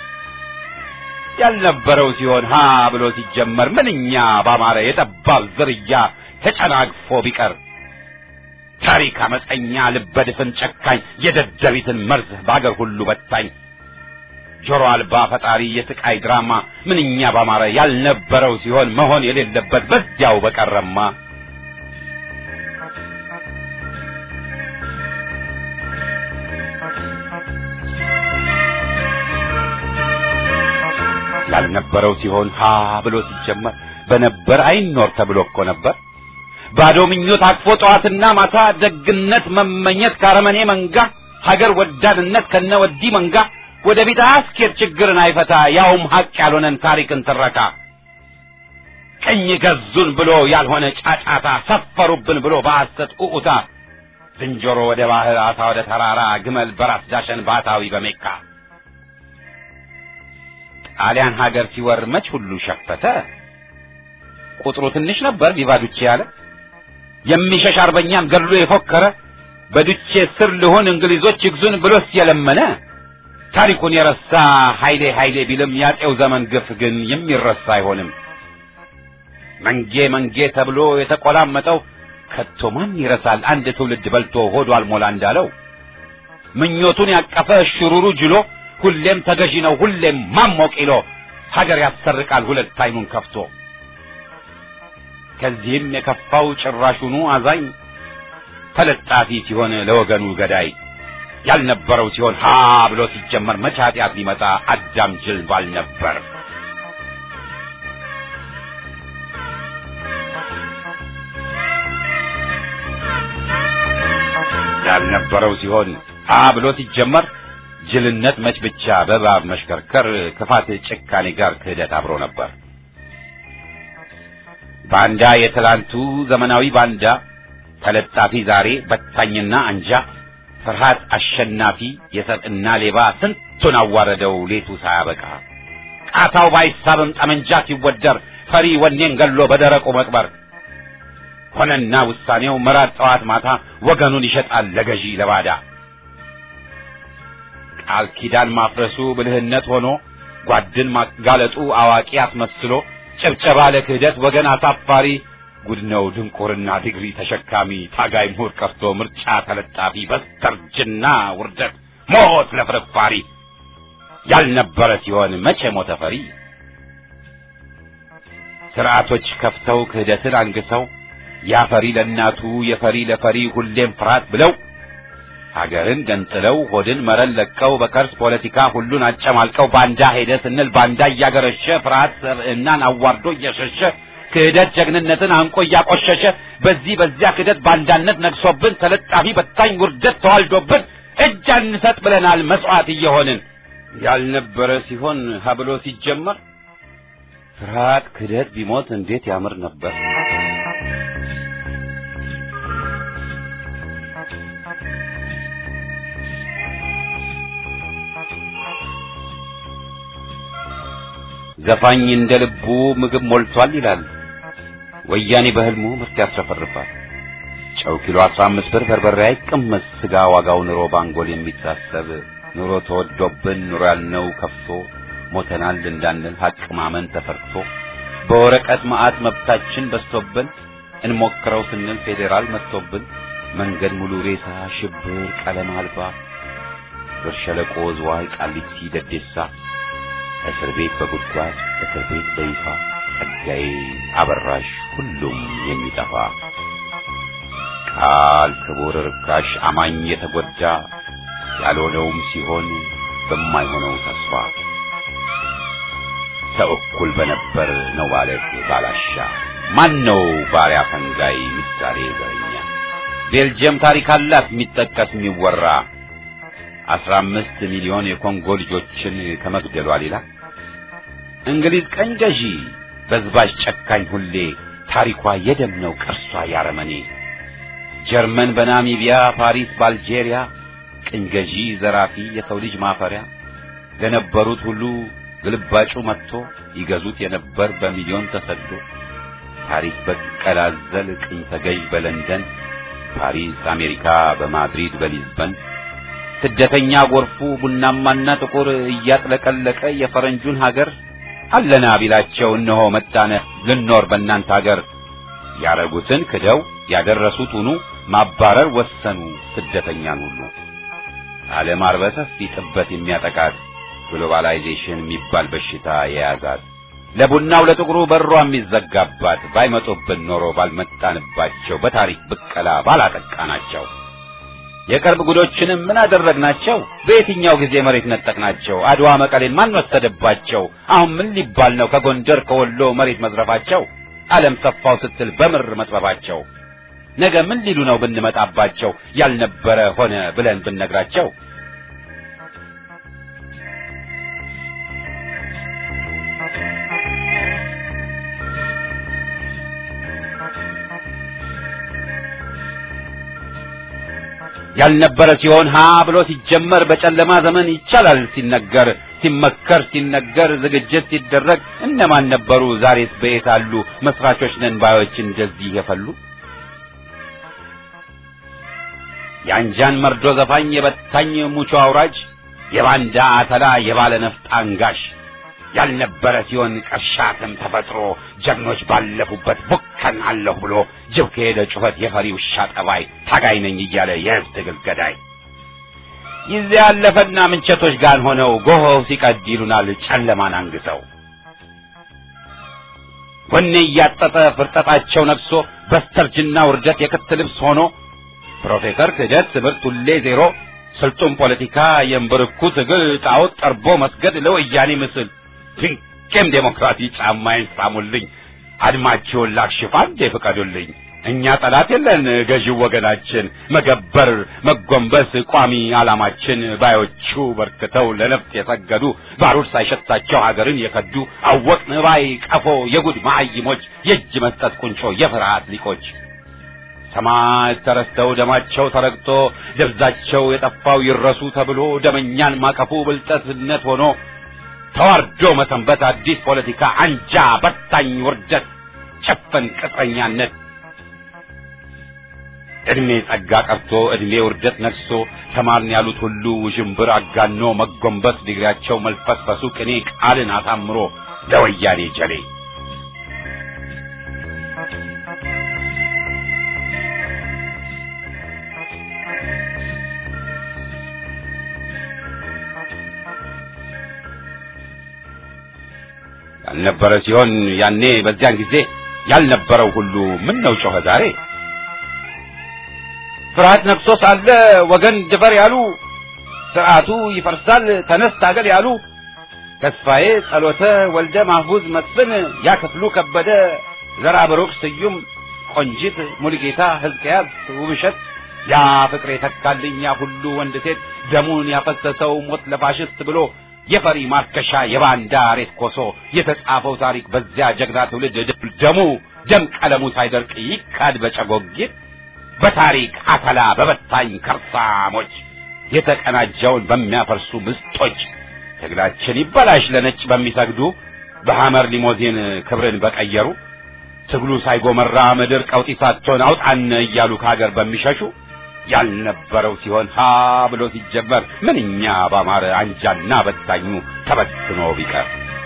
ያልነበረው ሲሆን ሀ ብሎ ሲጀመር ምንኛ ባማረ የጠባብ ዝርያ ተጨናግፎ ቢቀር ታሪክ አመፀኛ ልበድፍን ጨካኝ የደደቢትን መርዝ በአገር ሁሉ በታኝ ጆሮ አልባ ፈጣሪ የስቃይ ድራማ ምንኛ ባማረ ያልነበረው ሲሆን መሆን የሌለበት በዚያው በቀረማ ያልነበረው ሲሆን ሀ ብሎ ሲጀመር በነበር አይኖር ተብሎ እኮ ነበር ባዶ ምኞት አቅፎ ጧትና ማታ ደግነት መመኘት ካረመኔ መንጋ ሀገር ወዳድነት ከነወዲ መንጋ ወደ ቢታ አስኬት ችግርን አይፈታ ያውም ሀቅ ያልሆነን ታሪክን ተረካ ቀኝ ገዙን ብሎ ያልሆነ ጫጫታ ሰፈሩብን ብሎ በሐሰት ኡኡታ ዝንጀሮ ወደ ባህር አሳ ወደ ተራራ ግመል በራስ ዳሸን ባታዊ በሜካ ጣሊያን ሀገር ሲወር መች ሁሉ ሸፈተ ቁጥሩ ትንሽ ነበር ቢባዱቼ ያለ የሚሸሽ አርበኛን ገድሎ የፎከረ በዱቼ ስር ለሆን እንግሊዞች ይግዙን ብሎስ የለመነ ታሪኩን የረሳ ኃይሌ ኃይሌ ቢልም ያጤው ዘመን ግፍ ግን የሚረሳ አይሆንም መንጌ መንጌ ተብሎ የተቆላመጠው ከቶ ማን ይረሳል አንድ ትውልድ በልቶ ሆዱ አልሞላ እንዳለው ምኞቱን ያቀፈ ሽሩሩ ጅሎ ሁሌም ተገዢ ነው ሁሌም ማሞቂሎ ሀገር ያሰርቃል ሁለት አይኑን ከፍቶ ከዚህም የከፋው ጭራሹኑ አዛኝ ተለጣፊ ሲሆን ለወገኑ ገዳይ ያልነበረው ሲሆን ሀ ብሎ ሲጀመር መቻቲያት ሊመጣ አዳም ጅል ባል ነበር ያልነበረው ሲሆን ሀ ብሎ ሲጀመር ጅልነት መች ብቻ በባብ መሽከርከር ክፋት ጭካኔ ጋር ክህደት አብሮ ነበር ባንዳ የትላንቱ ዘመናዊ ባንዳ ተለጣፊ ዛሬ በታኝና አንጃ ፍርሃት አሸናፊ የሰጥና ሌባ ስንቱን አዋረደው ሌቱ ሳያበቃ ቃታው ባይሳብም ጠመንጃ ሲወደር ፈሪ ወኔን ገሎ በደረቁ መቅበር ሆነና ውሳኔው መራር ጠዋት ማታ ወገኑን ይሸጣል ለገዢ ለባዳ ቃል ኪዳን ማፍረሱ ብልህነት ሆኖ ጓድን ማጋለጡ አዋቂ አስመስሎ ጨብጨባ ለክህደት ወገን አሳፋሪ ጉድ ነው ድንቁርና ዲግሪ ተሸካሚ ታጋይ ምሁር ቀርቶ ምርጫ ተለጣፊ በስተርጅና ውርደት ሞት ለፍርፋሪ ያልነበረ ሲሆን መቼ ሞተ ፈሪ ስርዓቶች ከፍተው ክህደትን አንግሰው ያፈሪ ለናቱ የፈሪ ለፈሪ ሁሌም ፍርሃት ብለው ሀገርን ገንጥለው ሆድን መረን ለቀው በከርስ ፖለቲካ ሁሉን አጨማልቀው ባንዳ ሄደ ስንል ባንዳ እያገረሸ ፍርሃት ሰብዕናን አዋርዶ እየሸሸ ክህደት ጀግንነትን አንቆ እያቆሸሸ በዚህ በዚያ ክህደት ባንዳነት ነግሶብን ተለጣፊ በታኝ ውርደት ተዋልዶብን እጅ አንሰጥ ብለናል መስዋዕት እየሆንን ያልነበረ ሲሆን ሀብሎ ሲጀመር ፍርሃት ክህደት ቢሞት እንዴት ያምር ነበር ዘፋኝ እንደልቡ ምግብ ሞልቷል ይላል ወያኔ በህልሙ ምርት ያስረፈርፋል ጨው ኪሎ አስራ አምስት ብር በርበሬ አይቀመስ ስጋ ዋጋው ኑሮ ባንጎል የሚታሰብ ኑሮ ተወዶብን ኑሮ ያልነው ከፍቶ ሞተናል እንዳንል ሀቅ ማመን ተፈርቶ በወረቀት ማአት መብታችን በስቶብን እንሞክረው ስንል ፌዴራል መጥቶብን መንገድ ሙሉ ሬሳ ሽብር ቀለም አልባ በሸለቆ ዝዋይ ቃሊቲ ደዴሳ እስር ቤት በጉድጓድ እስር ቤት በይፋ ጸጋዬ አበራሽ ሁሉም የሚጠፋ ቃል ክቡር ርካሽ አማኝ የተጎዳ ያልሆነውም ሲሆን በማይሆነው ተስፋ ተእኩል በነበር ነው ማለት ባላሻ ማን ነው ባሪያ ፈንጋይ ምሳሌ ዘረኛ ቤልጅየም ታሪክ አላት የሚጠቀስ የሚወራ አስራ አምስት ሚሊዮን የኮንጎ ልጆችን ከመግደሏ ሌላ እንግሊዝ ቀኝ ገዢ በዝባዥ ጨካኝ ሁሌ ታሪኳ የደም ነው ቅርሷ ያረመኔ ጀርመን በናሚቢያ ፓሪስ በአልጄሪያ ቅኝ ገዢ ዘራፊ የሰው ልጅ ማፈሪያ ለነበሩት ሁሉ ግልባጩ መጥቶ ይገዙት የነበር በሚሊዮን ተሰዶ ታሪክ በቀላዘል ቅኝ ተገዥ በለንደን ፓሪስ አሜሪካ በማድሪድ በሊዝበን ስደተኛ ጎርፉ ቡናማና ጥቁር እያጥለቀለቀ የፈረንጁን ሀገር አለና ቢላቸው እነሆ መጣነ ልኖር በእናንተ ሀገር ያረጉትን ክደው ያደረሱት ሁሉ ማባረር ወሰኑ ስደተኛን ሁሉ ዓለም አርበሰፊ ጥበት የሚያጠቃት ግሎባላይዜሽን የሚባል በሽታ የያዛት ለቡናው ለጥቁሩ በሯ የሚዘጋባት ባይመጡብን ኖሮ ባልመጣንባቸው በታሪክ ብቀላ ባላጠቃናቸው የቅርብ ጉዶችንም ምን አደረግናቸው በየትኛው ጊዜ መሬት ነጠቅናቸው አድዋ መቀሌን ማን ወሰደባቸው አሁን ምን ሊባል ነው ከጎንደር ከወሎ መሬት መዝረፋቸው ዓለም ሰፋው ስትል በምር መጥበባቸው ነገ ምን ሊሉ ነው ብንመጣባቸው ያልነበረ ሆነ ብለን ብንነግራቸው ያልነበረ ሲሆን ሀ ብሎ ሲጀመር በጨለማ ዘመን ይቻላል ሲነገር ሲመከር ሲነገር ዝግጅት ሲደረግ እነማን ነበሩ ዛሬስ በየት አሉ መስራቾች ነን ባዮች እንደዚህ የፈሉ ያንጃን መርዶ ዘፋኝ የበታኝ ሙቾ አውራጅ የባንዳ አተላ የባለ ነፍጥ አንጋሽ ያልነበረ ሲሆን ቀሻትም ተፈጥሮ ጀግኖች ባለፉበት ቡከን አለሁ ብሎ ጅብ ከሄደ ጩኸት የፈሪው ሻጠባይ ታጋይ ነኝ እያለ የህዝብ ትግል ገዳይ ጊዜ ያለፈና ምንቸቶች ጋር ሆነው ጎሆው ሲቀድ ይሉናል ጨለማን አንግተው ወኔ ያጠጠ ፍርጠጣቸው ነግሶ በስተርጅና ውርደት የክት ልብስ ሆኖ ፕሮፌሰር ክደት ትምህርት ሁሌ ዜሮ ስልጡን ፖለቲካ የምብርኩ ትግል ጣዖት ጠርቦ መስገድ ለወያኔ ምስል ፍንቄም ዴሞክራሲ ጫማዬን ሳሙልኝ አድማቸውን ላክሽፍ አንዴ ፍቀዱልኝ እኛ ጠላት የለን ገዢው ወገናችን መገበር መጎንበስ ቋሚ ዓላማችን ባዮቹ በርክተው ለነፍጥ የሰገዱ ባሩድ ሳይሸታቸው ሀገርን የከዱ አወቅን ባይ ቀፎ የጉድ ማዕይሞች የእጅ መስጠት ቁንጮ የፍርሃት ሊቆች ሰማይ ተረስተው ደማቸው ተረግጦ ደብዛቸው የጠፋው ይረሱ ተብሎ ደመኛን ማቀፉ ብልጠትነት ሆኖ ተዋርዶ መሰንበት አዲስ ፖለቲካ አንጃ በታኝ ውርደት ጨፈን ቅጥረኛነት እድሜ ጸጋ ቀርቶ እድሜ ውርደት ነግሶ ተማርን ያሉት ሁሉ ውዥንብር አጋኖ መጎንበስ ዲግሪያቸው መልፈስፈሱ ቅኔ ቃልን አሳምሮ ለወያኔ ጀሌ ያልነበረ ሲሆን ያኔ በዚያን ጊዜ ያልነበረው ሁሉ ምን ነው ጮኸ ዛሬ ፍርሃት ነግሶ ሳለ ወገን ድፈር ያሉ ስርዓቱ ይፈርሳል ተነስ ታገል ያሉ ተስፋዬ ጸሎተ ወልደ ማህቡዝ መስፍን ያክፍሉ ከበደ ዘራ ብሩክ ስዩም ቆንጂት ሙልጌታ ሕዝቅያስ ውብሸት ያ ፍቅሬ ተካልኛ ሁሉ ወንድ ሴት ደሙን ያፈሰሰው ሞት ለፋሽስት ብሎ የፈሪ ማርከሻ የባንዳ ሬት ኮሶ የተጻፈው ታሪክ በዚያ ጀግና ትውልድ ደሙ ደም ቀለሙ ሳይደርቅ ይካድ በጨጎጊት በታሪክ አተላ በበታኝ ከርሳሞች የተቀናጀውን በሚያፈርሱ ምስጦች ትግላችን ይበላሽ ለነጭ በሚሰግዱ በሐመር ሊሞዚን ክብርን በቀየሩ ትግሉ ሳይጎመራ ምድር ቀውጢ ሳትሆን አውጣን እያሉ ከሀገር በሚሸሹ ያልነበረው ሲሆን ሀ ብሎ ሲጀመር ምንኛ ባማረ አንጃና በታኙ ተበትኖ ቢቀር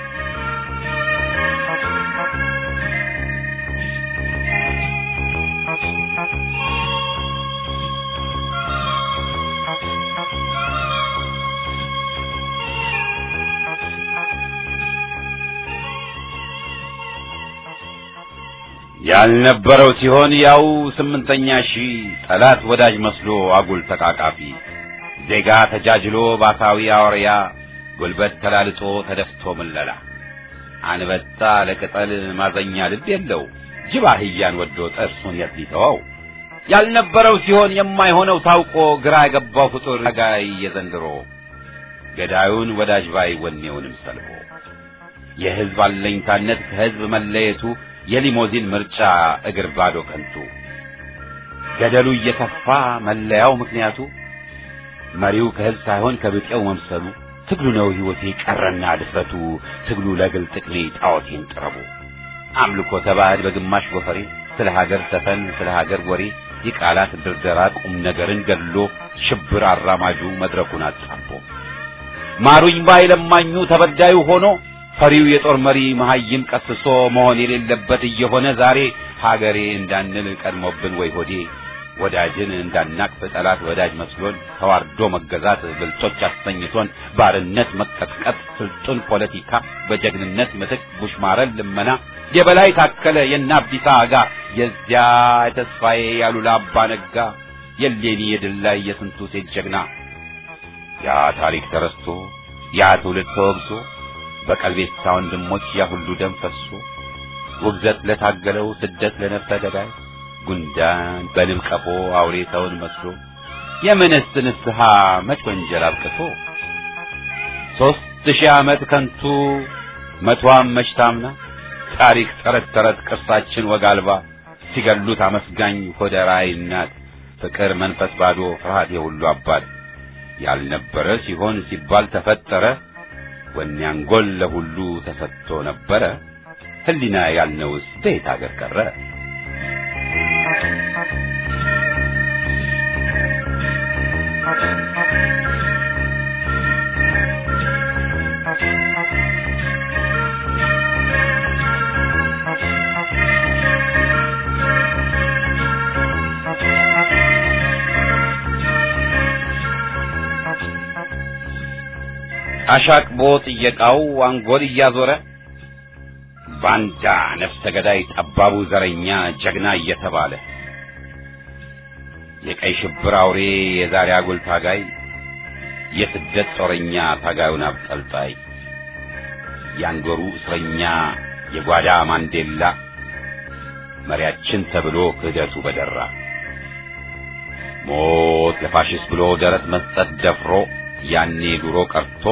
ያልነበረው ሲሆን ያው ስምንተኛ ሺህ ጠላት ወዳጅ መስሎ አጉል ተቃቃፊ ዜጋ ተጃጅሎ ባሳዊ አውሪያ ጉልበት ተላልጦ ተደፍቶ ምለላ አንበጣ ለቅጠል ማዘኛ ልብ የለው ጅብ አህያን ወዶ ጥርሱን የትይተው ያልነበረው ሲሆን የማይሆነው ታውቆ ግራ የገባው ፍጡር ጋይ የዘንድሮ ገዳዩን ወዳጅ ባይ ወኔውንም ሰልፎ የህዝብ አለኝታነት ከህዝብ መለየቱ የሊሞዚን ምርጫ እግር ባዶ ከንቱ ገደሉ እየተፋ መለያው ምክንያቱ መሪው ከህዝብ ሳይሆን ከብጤው መምሰሉ ትግሉ ነው ህይወቴ ቀረና ድፍረቱ ትግሉ ለግል ጥቅሜ ጣዖቴን ጥረቡ አምልኮ ተባዕድ በግማሽ ወፈሬ ስለ ሀገር ሰፈን ስለ ሀገር ወሬ የቃላት ድርደራ ቁም ነገርን ገድሎ ሽብር አራማጁ መድረኩን አጣቦ ማሩኝ ባይ ለማኙ ተበዳዩ ሆኖ ፈሪው የጦር መሪ መሐይም ቀስሶ መሆን የሌለበት እየሆነ ዛሬ ሀገሬ እንዳንል ቀድሞብን ወይ ሆዴ ወዳጅን እንዳናቅፍ ጠላት ወዳጅ መስሎን ተዋርዶ መገዛት ብልጦች አስተኝቶን ባርነት መቀጥቀጥ ስልጡን ፖለቲካ በጀግንነት ምትክ ቡሽማረን ልመና የበላይ ታከለ የናብዲሳ አጋ የዚያ ተስፋዬ ያሉላ አባ ነጋ የሌኒ የድል ላይ የስንቱ ሴት ጀግና ያ ታሪክ ተረስቶ ያ ትውልድ ተወግዞ በቀልቤሳ ወንድሞች ያ ሁሉ ደም ፈሶ ውግዘት ለታገለው ስደት ለነፍሰ ገዳይ ጉንዳን በልምቀፎ አውሬታውን መስሎ የምንስ ንስሐ መች ወንጀል አብቅቶ ሦስት ሺህ ዓመት ከንቱ መቷም መሽታምና ታሪክ ተረት ተረት ቅርሳችን ወጋልባ ሲገሉት አመስጋኝ ሆደራይ እናት ፍቅር መንፈስ ባዶ ፍርሃት የሁሉ አባት ያልነበረ ሲሆን ሲባል ተፈጠረ ወንያንጎል ለሁሉ ተሰጥቶ ነበረ ህሊና ያልነውስ ቤት አገር ቀረ አሻቅቦ ጥየቃው አንጎል እያዞረ ባንዳ ነፍሰ ገዳይ ጠባቡ ዘረኛ ጀግና እየተባለ የቀይ ሽብር አውሬ የዛሬ አጉል ታጋይ የስደት ጦረኛ ታጋዩን አብጠልጣይ ያንጎሩ እስረኛ የጓዳ ማንዴላ መሪያችን ተብሎ ክህደቱ በደራ ሞት ለፋሽስት ብሎ ደረት መስጠት ደፍሮ ያኔ ድሮ ቀርቶ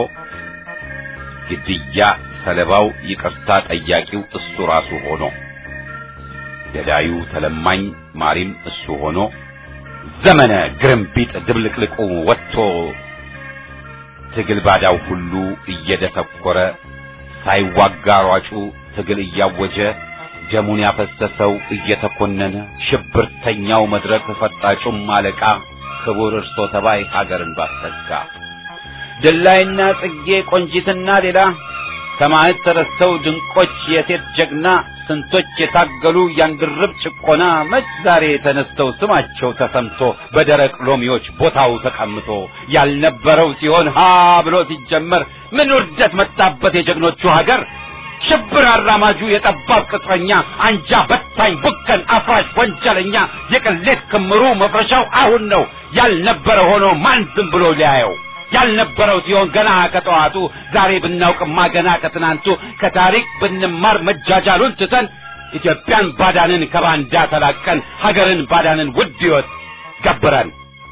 ግድያ ሰለባው ይቅርታ ጠያቂው እሱ ራሱ ሆኖ ገዳዩ ተለማኝ ማሪም እሱ ሆኖ ዘመነ ግርምቢጥ ድብልቅልቁ ወጥቶ ትግል ባዳው ሁሉ እየደተኮረ ሳይዋጋ ሯጩ ትግል እያወጀ ደሙን ያፈሰሰው እየተኮነነ ሽብርተኛው መድረክ ፈጣጩም ማለቃ ክቡር እርሶ ተባይ ሀገርን ባሰጋ ደላይና ጽጌ ቆንጂትና ሌላ ሰማዕት ተረስተው ድንቆች የሴት ጀግና ስንቶች የታገሉ ያንድርብ ጭቆና መች ዛሬ ተነስተው ስማቸው ተሰምቶ በደረቅ ሎሚዎች ቦታው ተቀምጦ ያልነበረው ሲሆን ሀ ብሎ ሲጀመር ምን ውርደት መጣበት የጀግኖቹ ሀገር ሽብር አራማጁ የጠባብ ቅጥረኛ አንጃ በታኝ ቡከን አፍራሽ ወንጀለኛ የቅሌት ክምሩ መፍረሻው አሁን ነው ያልነበረ ሆኖ ማን ዝም ብሎ ሊያየው ያልነበረው ሲሆን ገና ከጠዋቱ ዛሬ ብናውቅማ ገና ከትናንቱ ከታሪክ ብንማር መጃጃሉን ትተን ኢትዮጵያን ባዳንን ከባንዳ ተላቀን ሀገርን ባዳንን ውድ ሕይወት ገበረን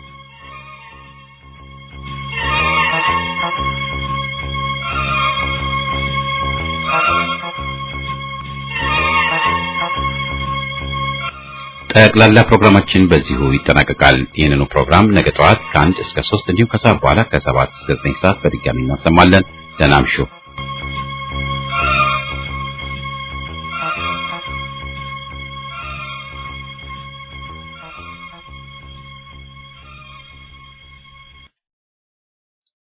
ጠቅላላ ፕሮግራማችን በዚሁ ይጠናቀቃል። ይህንኑ ፕሮግራም ነገ ጠዋት ከአንድ እስከ ሶስት እንዲሁም ከሰዓት በኋላ ከሰባት እስከ ዘጠኝ ሰዓት በድጋሚ እናሰማለን። ደህና እምሹ።